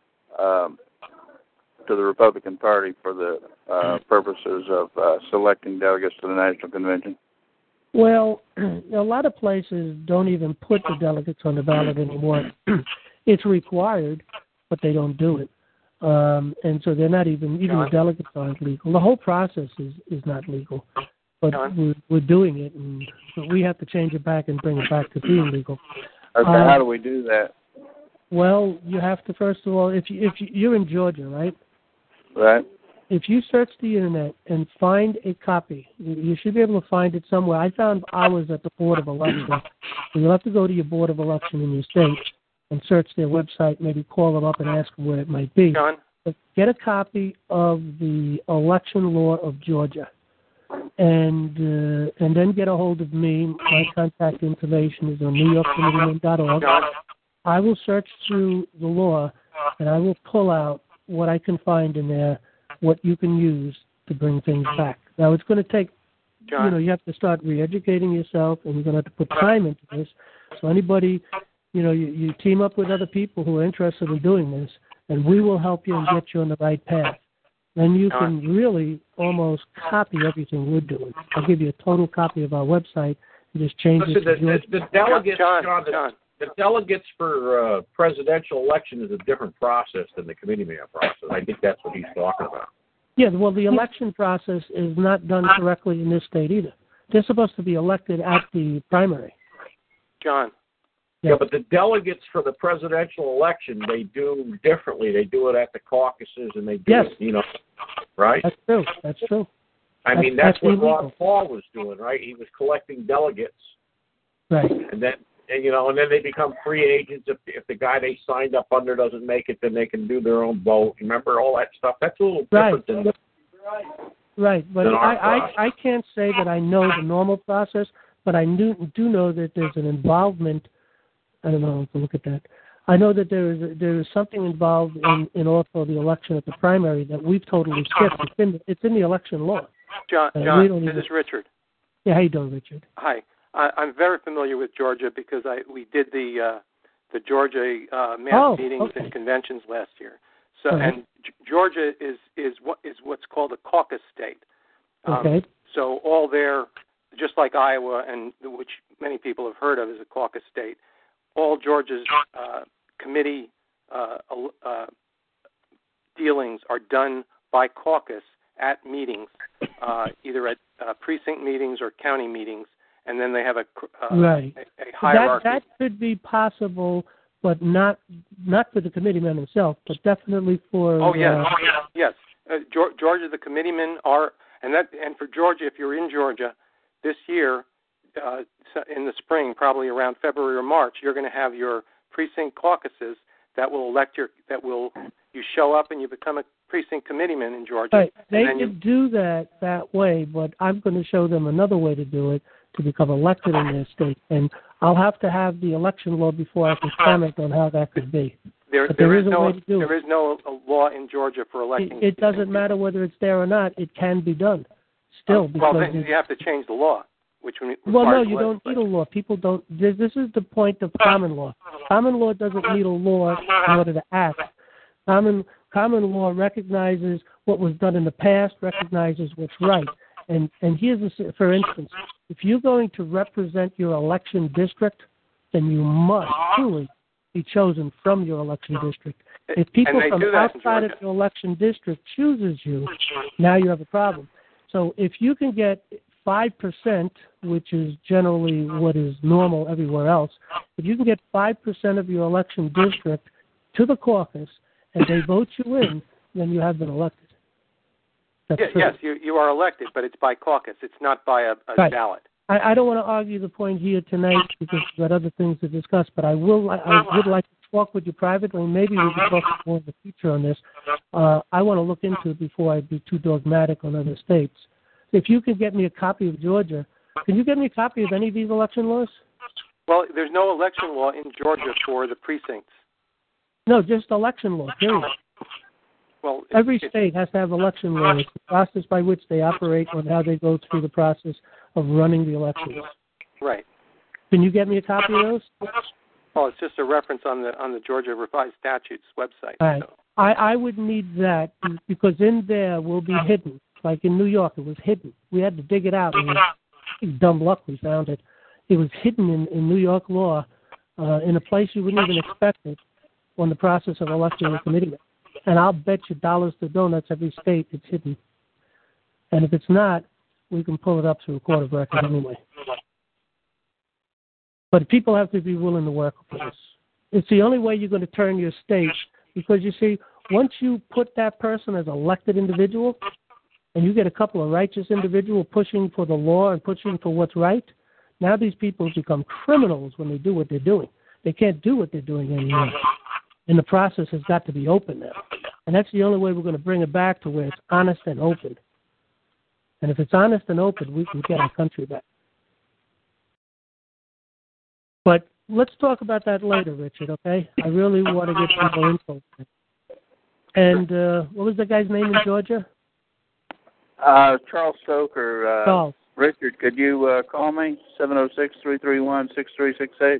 the Republican Party for the purposes of selecting delegates to the National Convention? Well, a lot of places don't even put the delegates on the ballot anymore. It's required, but they don't do it. And so they're not even the delegates aren't legal. The whole process is not legal. But we're doing it, and we have to change it back and bring it back to being legal. Okay, how do we do that? Well, you have to, first of all, if you're in Georgia, right? Right. If you search the internet and find a copy, you should be able to find it somewhere. I found ours at the Board of Election. So you'll have to go to your Board of Election in your state and search their website, maybe call them up and ask them where it might be. John? But get a copy of the election law of Georgia. And then get a hold of me. My contact information is on NewYorkCommitteeman.org. I will search through the law, and I will pull out what I can find in there, what you can use to bring things back. Now, it's going to take, you have to start re-educating yourself, and you're going to have to put time into this. So anybody, you team up with other people who are interested in doing this, and we will help you and get you on the right path. Then you can really almost copy everything we're doing. I'll give you a total copy of our website and just change it to Georgia. The delegates, the delegates for presidential election is a different process than the committeeman process. I think that's what he's talking about. Yeah, well, the election process is not done correctly in this state either. They're supposed to be elected at the primary. John. Yeah, but the delegates for the presidential election, they do differently. They do it at the caucuses, and they do it, right? That's true. That's true. That's what Ron Paul was doing, right? He was collecting delegates. Right. And then they become free agents. If the guy they signed up under doesn't make it, then they can do their own vote. Remember all that stuff? That's a little different than Right, but I can't say that I know the normal process, but I do know that there's an involvement. I don't know if to look at that. I know that there is something involved in also the election at the primary that we've totally skipped. It's in the election law. John, this is Richard. Yeah, how you doing, Richard? Hi. I'm very familiar with Georgia because we did the Georgia mass meetings and conventions last year. So and Georgia is what's called a caucus state. So all there, just like Iowa, and which many people have heard of as a caucus state, all Georgia's committee dealings are done by caucus at meetings, either at precinct meetings or county meetings, and then they have a hierarchy. That could be possible, but not for the committeeman himself, but definitely for... Yes. Georgia, the committeemen are, And for Georgia, if you're in Georgia this year, in the spring, probably around February or March, you're going to have your precinct caucuses that will elect you show up and you become a precinct committeeman in Georgia. Right. They can do that way, but I'm going to show them another way to do it to become elected in their state. And I'll have to have the election law before I can comment on how that could be. There is no law in Georgia for electing. It doesn't matter whether it's there or not. It can be done still. Well, then you have to change the law. Well, no, you don't need a law. People don't. This is the point of common law. Common law doesn't need a law in order to act. Common law recognizes what was done in the past, recognizes what's right. And here's for instance, if you're going to represent your election district, then you must truly be chosen from your election district. If people from outside of your election district chooses you, now you have a problem. So if you can get 5%, which is generally what is normal everywhere else, if you can get 5% of your election district to the caucus and they vote you in, then you have been elected. Yes, you are elected, but it's by caucus. It's not by a ballot. I don't want to argue the point here tonight because we've got other things to discuss, but I would like to talk with you privately, and maybe we can talk more in the future on this. I want to look into it before I be too dogmatic on other states. If you could get me a copy of Georgia, can you get me a copy of any of these election laws? Well, there's no election law in Georgia for the precincts. No, just election law, period. Well, every state has to have election laws, the process by which they operate and how they go through the process of running the elections. Right. Can you get me a copy of those? Well, it's just a reference on the Georgia Revised Statutes website. All right. So. I would need that because in there will be hidden. Like in New York, it was hidden. We had to dig it out. And dumb luck, we found it. It was hidden in New York law in a place you wouldn't even expect it on the process of electing a committeeman. And I'll bet you dollars to donuts every state it's hidden. And if it's not, we can pull it up through a court of record anyway. But people have to be willing to work with this. It's the only way you're going to turn your state because, you see, once you put that person as an elected individual and you get a couple of righteous individuals pushing for the law and pushing for what's right, now these people become criminals when they do what they're doing. They can't do what they're doing anymore. And the process has got to be open now. And that's the only way we're going to bring it back to where it's honest and open. And if it's honest and open, we can get our country back. But let's talk about that later, Richard, okay? I really want to get people info. And what was the guy's name in Georgia? Charles Stoker. Charles. Richard, could you call me? 706-331-6368.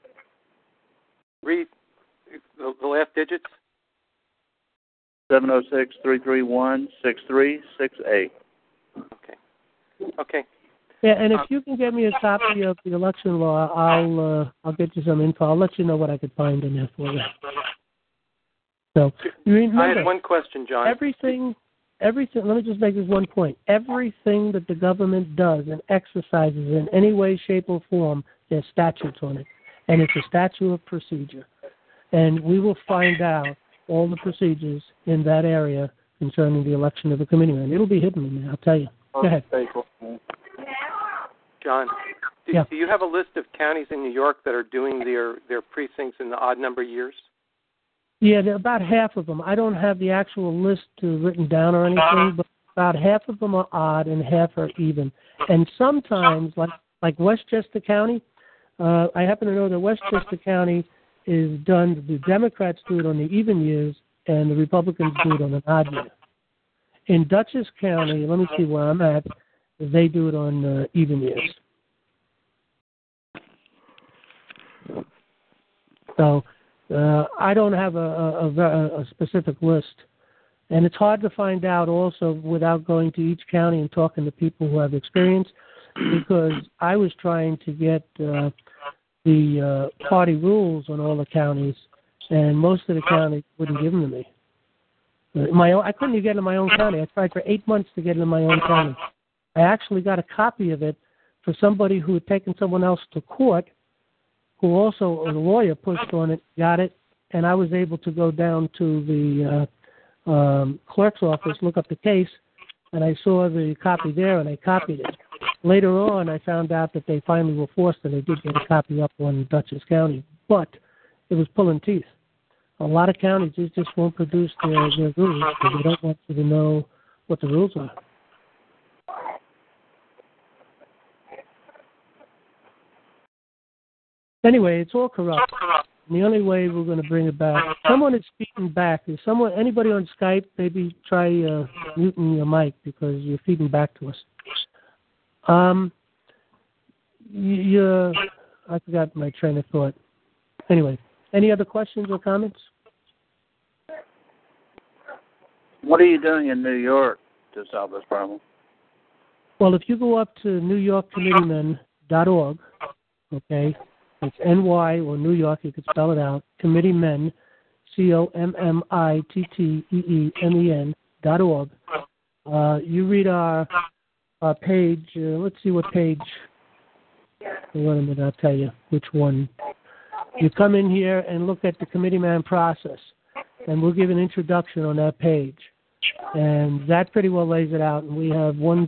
Read the last digits. 706-331-6368. Okay. Yeah, and if you can get me a copy of the election law, I'll get you some info. I'll let you know what I could find in there for you. So, remember, I had one question, John. Everything. Let me just make this one point. Everything that the government does and exercises in any way, shape, or form, there's statutes on it, and it's a statute of procedure. And we will find out all the procedures in that area concerning the election of a committeeman. It'll be hidden in there, I'll tell you. Go ahead. John, do you have a list of counties in New York that are doing their precincts in the odd number years? Yeah, about half of them. I don't have the actual list written down or anything, but about half of them are odd and half are even. And sometimes, like Westchester County, I happen to know that Westchester County is done, the Democrats do it on the even years, and the Republicans do it on an odd year. In Dutchess County, let me see where I'm at, they do it on even years. So I don't have a specific list. And it's hard to find out also without going to each county and talking to people who have experience, because I was trying to get the party rules on all the counties, and most of the counties wouldn't give them to me. I couldn't even get in my own county. I tried for 8 months to get in my own county. I actually got a copy of it for somebody who had taken someone else to court, who also, a lawyer pushed on it, got it, and I was able to go down to the clerk's office, look up the case, and I saw the copy there, and I copied it. Later on, I found out that they finally were forced, and they did get a copy up on Dutchess County, but it was pulling teeth. A lot of counties just won't produce their rules because they don't want you to know what the rules are. Anyway, it's all corrupt. And the only way we're going to bring it back, someone is feeding back. Is anybody on Skype, maybe try muting your mic because you're feeding back to us. I forgot my train of thought. Anyway, any other questions or comments? What are you doing in New York to solve this problem? Well, if you go up to NewYorkCommitteemen.org, okay, it's NY or New York, you could spell it out, Committeemen, COMMITTEEMEN.org. You read our page, let's see what page. Wait a minute, I'll tell you which one. You come in here and look at the Committeeman process, and we'll give an introduction on that page. And that pretty well lays it out. And we have 5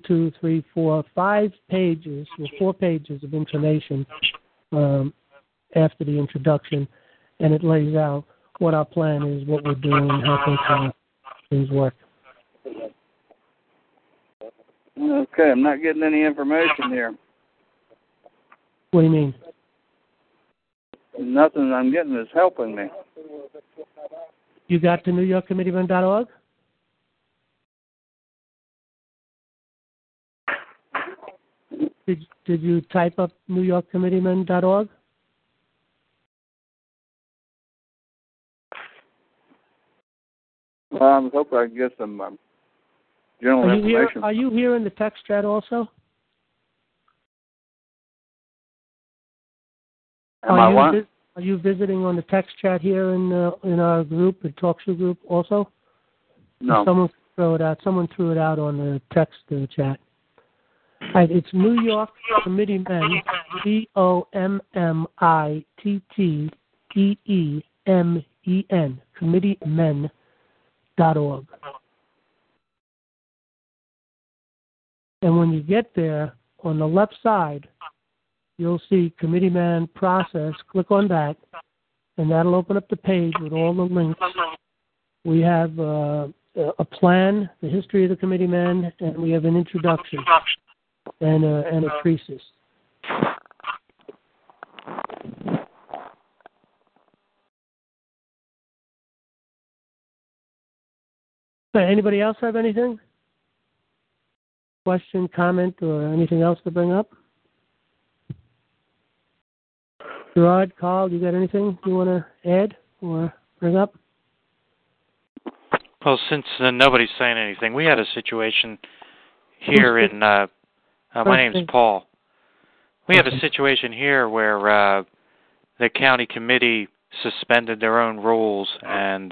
pages, or 4 pages of information after the introduction, and it lays out what our plan is, what we're doing, how things work. Okay, I'm not getting any information here. What do you mean? Nothing I'm getting is helping me. You got to NewYorkCommitteemen.org? Did you type up NewYorkCommitteemen.org? Well, I hope I can get some general information. Are you here in the text chat also? Are you visiting on the text chat here in our group, the TalkShoe group also? No. Someone threw it out. Someone threw it out on the text chat. Right, it's New York Committeemen, COMMITTEEMEN, Committeemen.org. And when you get there, on the left side, you'll see Committeeman process. Click on that, and that'll open up the page with all the links. We have a plan, the history of the Committeeman, and we have an introduction and a thesis. Anybody else have anything? Question, comment, or anything else to bring up? Gerard, Carl, you got anything you want to add or bring up? Well, since nobody's saying anything, we had a situation here in... my name's Paul. We have a situation here where the county committee suspended their own rules and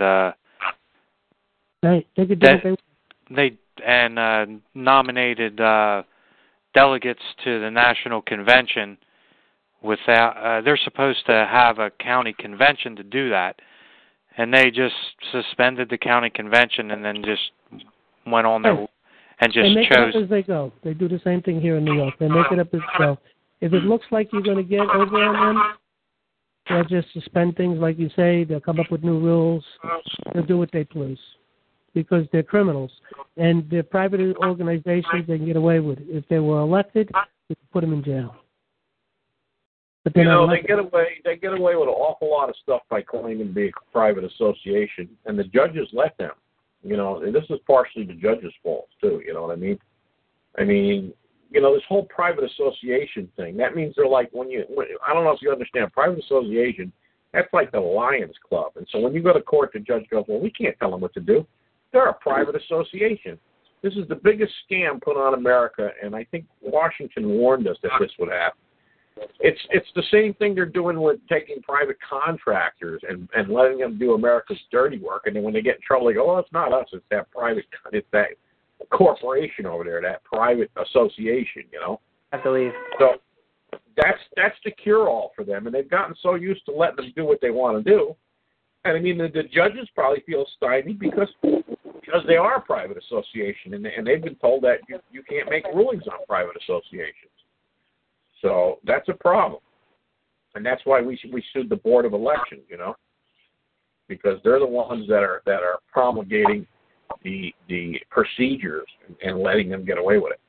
nominated delegates to the national convention without. They're supposed to have a county convention to do that, and they just suspended the county convention and then just went on their and just they make chose. It up as they go. They do the same thing here in New York. They make it up as they go. If it looks like you're going to get over on them, they'll just suspend things like you say. They'll come up with new rules. They'll do what they please because they're criminals. And they're private organizations. They can get away with it. If they were elected, we could put them in jail. But they get away with an awful lot of stuff by claiming to be a private association, and the judges let them. And this is partially the judges' fault too. You know what I mean? This whole private association thing. That means they're like I don't know if you understand. Private association, that's like the Lions Club. And so when you go to court, the judge goes, "Well, we can't tell them what to do. They're a private association." This is the biggest scam put on America, and I think Washington warned us that this would happen. It's the same thing they're doing with taking private contractors and letting them do America's dirty work, and then when they get in trouble, they go, "Oh, it's not us. It's that corporation over there, that private association." I believe. So that's the cure-all for them, and they've gotten so used to letting them do what they want to do. And the judges probably feel stymied because Because they are a private association, and they've been told that you can't make rulings on private associations. So that's a problem. And that's why we sued the Board of Elections, because they're the ones that are promulgating the procedures and letting them get away with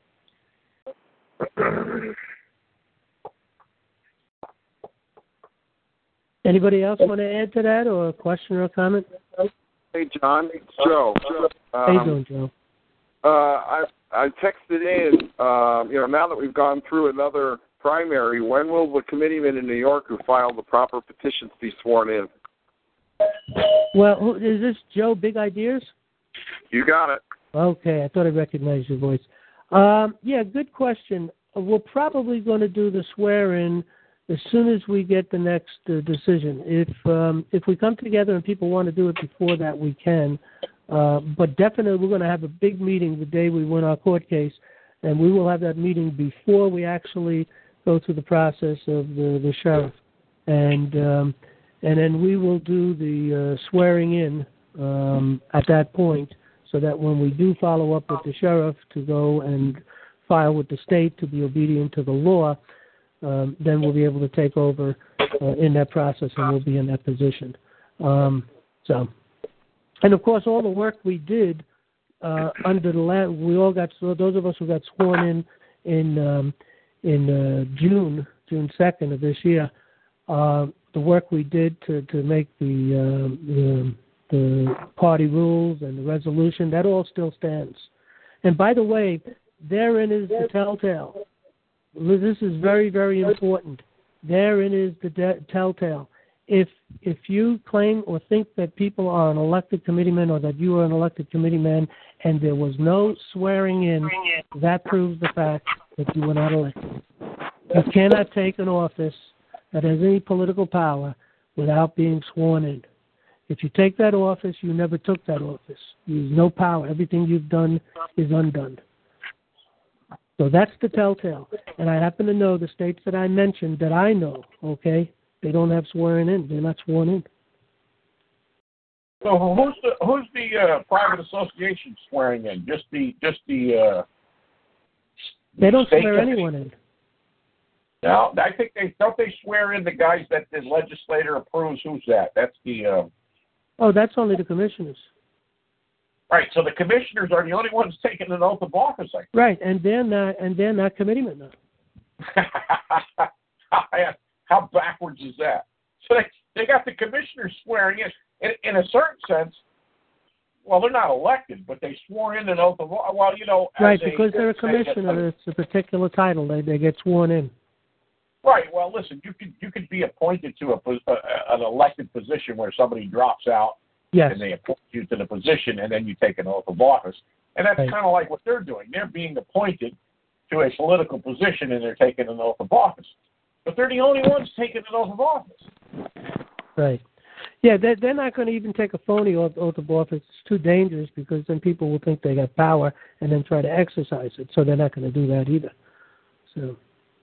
it. Anybody else want to add to that, or a question or a comment? Hey, John. It's Joe. How you doing, Joe? I texted in, now that we've gone through another primary, when will the committeemen in New York who filed the proper petitions be sworn in? Well, is this Joe Big Ideas? You got it. Okay, I thought I recognized your voice. Yeah, good question. We're probably going to do the swear-in as soon as we get the next decision. If we come together and people want to do it before that, we can. But definitely we're going to have a big meeting the day we win our court case, and we will have that meeting before we actually go through the process of the sheriff. And then we will do the swearing in at that point, so that when we do follow up with the sheriff to go and file with the state to be obedient to the law, then we'll be able to take over in that process, and we'll be in that position. And of course, all the work we did under the we all got, so those of us who got sworn in June 2nd of this year, the work we did to make the party rules and the resolution, that all still stands. And by the way, therein is the telltale. This is very, very important. Therein is the telltale. If you claim or think that people are an elected committeeman, or that you are an elected committeeman, and there was no swearing in, that proves the fact that you were not elected. You cannot take an office that has any political power without being sworn in. If you take that office, you never took that office. There's no power. Everything you've done is undone. So that's the telltale. And I happen to know the states that I mentioned that I know, okay, they don't have swearing in. They're not sworn in. So who's the private association swearing in? Just the they don't swear anyone in. No, I think they swear in the guys that the legislator approves. Who's that? That's the. That's only the commissioners. Right. So the commissioners are the only ones taking an oath of office. I think. Right, and they're not committeemen now. How backwards is that? So they got the commissioners swearing in. In a certain sense, well, they're not elected, but they swore in an oath of office. Well, right, because they're a commissioner. It's a particular title. They get sworn in. Right. Well, listen, you could be appointed to an elected position where somebody drops out, yes, and they appoint you to the position, and then you take an oath of office. And that's kind of like what they're doing. They're being appointed to a political position, and they're taking an oath of office. But they're the only ones taking an oath of office. Right. Yeah, they're not going to even take a phony oath of office. It's too dangerous, because then people will think they got power and then try to exercise it. So they're not going to do that either. So.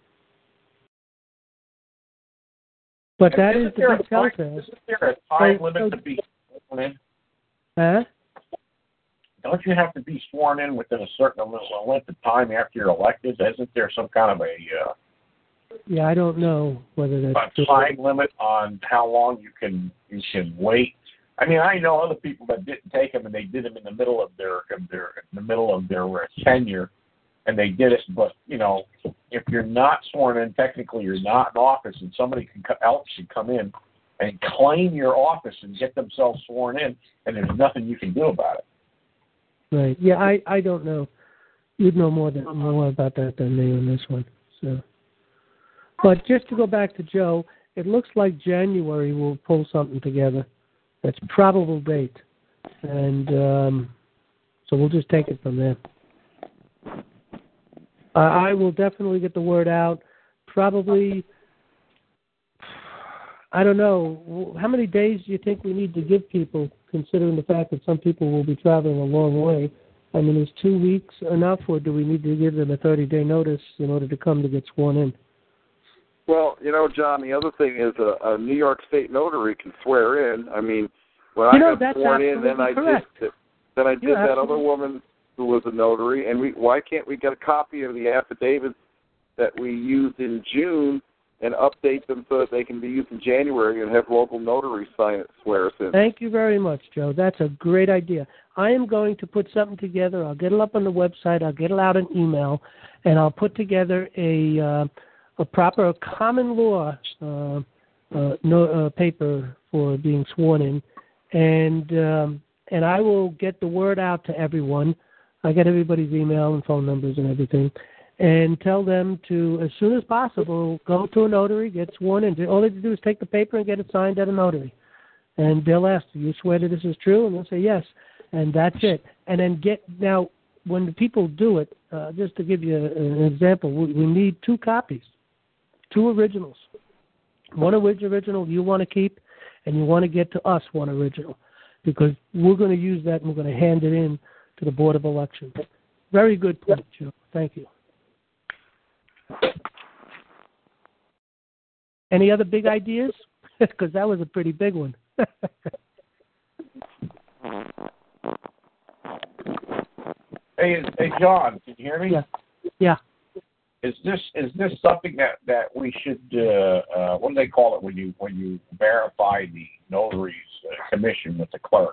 But that is the big telltale. Isn't there a time limit to be sworn in? Huh? Don't you have to be sworn in within a certain length of time after you're elected? Isn't there some kind of a yeah, I don't know whether that's a time limit on how long you can wait. I mean, I know other people that didn't take them, and they did them in the middle of their tenure, and they did it. But if you're not sworn in, technically you're not in office, and somebody else can come in and claim your office and get themselves sworn in, and there's nothing you can do about it. Right. Yeah, I don't know. You'd know more about that than me on this one. So, but just to go back to Joe, it looks like January will pull something together. That's probable date, and so we'll just take it from there. I will definitely get the word out. Probably, I don't know. How many days do you think we need to give people, considering the fact that some people will be traveling a long way? I mean, is 2 weeks enough, or do we need to give them a 30-day notice in order to come to get sworn in? Well, John, the other thing is a New York State notary can swear in. I mean, when I got sworn in, then Then I did that other woman who was a notary, and why can't we get a copy of the affidavits that we used in June and update them so that they can be used in January and have local notaries sign it, swear us in? Thank you very much, Joe. That's a great idea. I am going to put something together. I'll get it up on the website. I'll get it out in email, and I'll put together a proper common law paper for being sworn in, and I will get the word out to everyone. I get everybody's email and phone numbers and everything, and tell them to, as soon as possible, go to a notary, get sworn in. All they have to do is take the paper and get it signed at a notary. And they'll ask, do you swear that this is true? And they'll say yes. And that's it. And then now, when the people do it, just to give you an example, we need 2 copies, 2 originals. One original you want to keep, and you want to get to us one original, because we're going to use that and we're going to hand it in to the Board of Elections. Very good point, Joe. Thank you. Any other big ideas? Because that was a pretty big one. Hey, John, can you hear me? Yeah. Is this something that we should what do they call it when you verify the notary's commission with the clerk?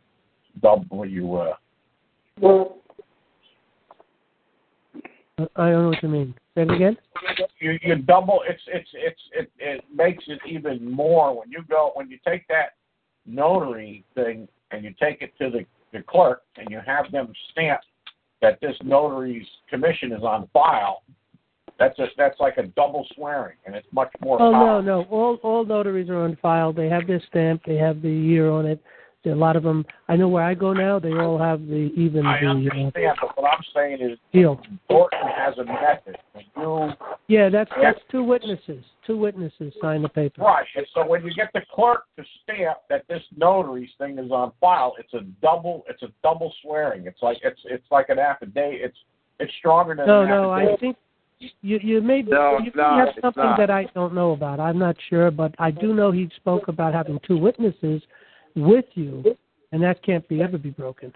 I don't know what you mean. Say it again. You double. It makes it even more when you take that notary thing and you take it to the clerk and you have them stamp that this notary's commission is on file. That's like a double swearing, and it's much more powerful. No. All notaries are on file. They have their stamp. They have the year on it. A lot of them, I know where I go now, they all have I understand, but what I'm saying is deal. Thornton has a method. That's 2 witnesses. 2 witnesses sign the paper. Right, and so when you get the clerk to stamp that this notary's thing is on file, it's a double swearing. It's like an affidavit. It's stronger than an affidavit. I think you may have something that I don't know about. I'm not sure, but I do know he spoke about having 2 witnesses with you, and that can't ever be broken.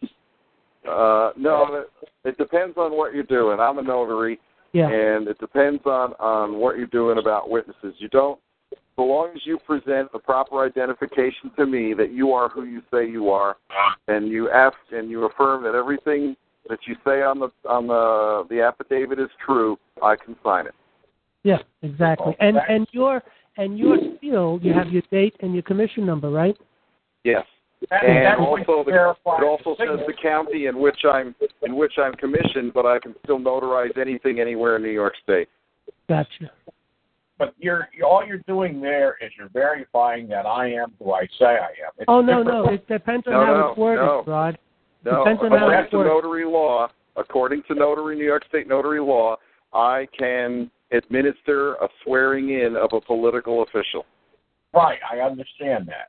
No, it depends on what you're doing. I'm a notary, and it depends on what you're doing about witnesses. You don't, so long as you present the proper identification to me that you are who you say you are, and you affirm that everything that you say on the affidavit is true, I can sign it. Yeah, exactly. And your seal, you have your date and your commission number, right? Yes, and also it also says the county in which I'm commissioned, but I can still notarize anything anywhere in New York State. Gotcha. But all you're doing there is you're verifying that I am who I say I am. It's no. It depends on how it's worded, Rod. No, according to notary law, according to New York State notary law, I can administer a swearing in of a political official. Right, I understand that.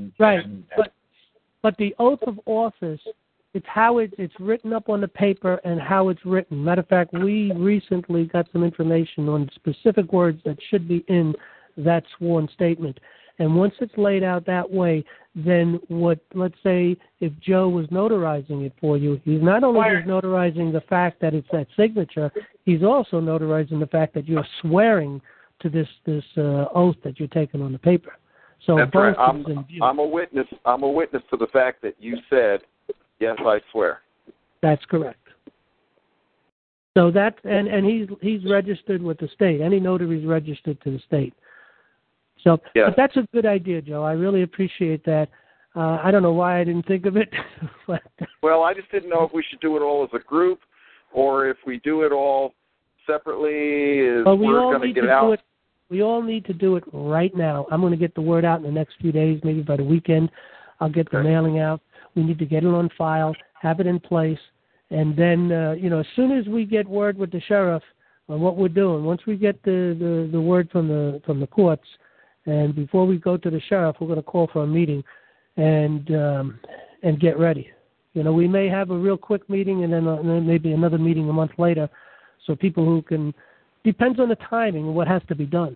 But the oath of office, it's how it's written up on the paper and how it's written. Matter of fact, we recently got some information on specific words that should be in that sworn statement. And once it's laid out that way, then let's say if Joe was notarizing it for you, he's not only just notarizing the fact that it's that signature, he's also notarizing the fact that you're swearing to this oath that you're taking on the paper. So that's right. I'm a witness. I'm a witness to the fact that you said, yes, I swear. That's correct. So that and he's registered with the state. Any notary is registered to the state. So, yes. But that's a good idea, Joe. I really appreciate that. I don't know why I didn't think of it. Well, I just didn't know if we should do it all as a group, or if we do it all separately. We're going to get out. We all need to do it right now. I'm going to get the word out in the next few days, maybe by the weekend. I'll get the mailing out. We need to get it on file, have it in place, and then, as soon as we get word with the sheriff on what we're doing, once we get the word from the courts, and before we go to the sheriff, we're going to call for a meeting and get ready. We may have a real quick meeting and then maybe another meeting a month later, so people who can. Depends on the timing and what has to be done,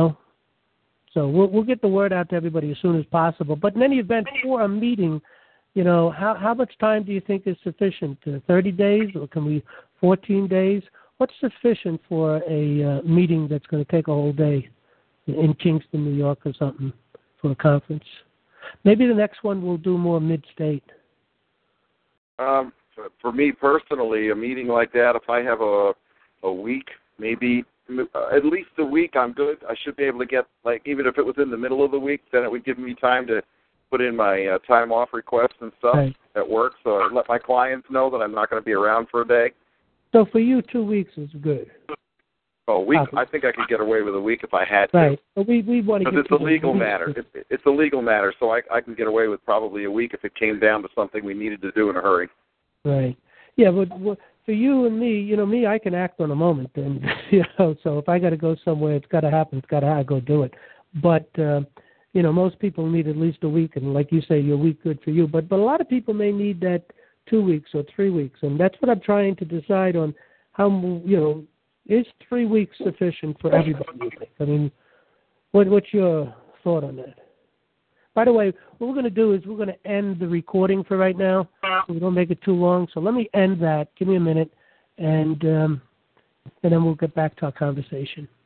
So we'll get the word out to everybody as soon as possible. But in any event, for a meeting, how much time do you think is sufficient? 30 days, or can we 14 days? What's sufficient for a meeting that's going to take a whole day in Kingston, New York, or something for a conference? Maybe the next one we'll do more mid-state. For me personally, a meeting like that, if I have a week, maybe at least a week, I'm good. I should be able to get, even if it was in the middle of the week, then it would give me time to put in my time off requests and stuff at work, so I let my clients know that I'm not going to be around for a day. So for you, 2 weeks is good. A week, I think I could get away with a week if I had to. Right. But we want to get... Because it's a legal matter. It's a legal matter, so I can get away with probably a week if it came down to something we needed to do in a hurry. Right. Yeah, but for you and me, I can act on a moment, and so if I got to go somewhere, it's got to happen. It's got to go do it. But most people need at least a week, and like you say, your week good for you. But a lot of people may need that 2 weeks or 3 weeks, and that's what I'm trying to decide on. How is 3 weeks sufficient for everybody? You think? I mean, what's your thought on that? By the way, what we're going to do is we're going to end the recording for right now, so we don't make it too long. So let me end that. Give me a minute, and then we'll get back to our conversation.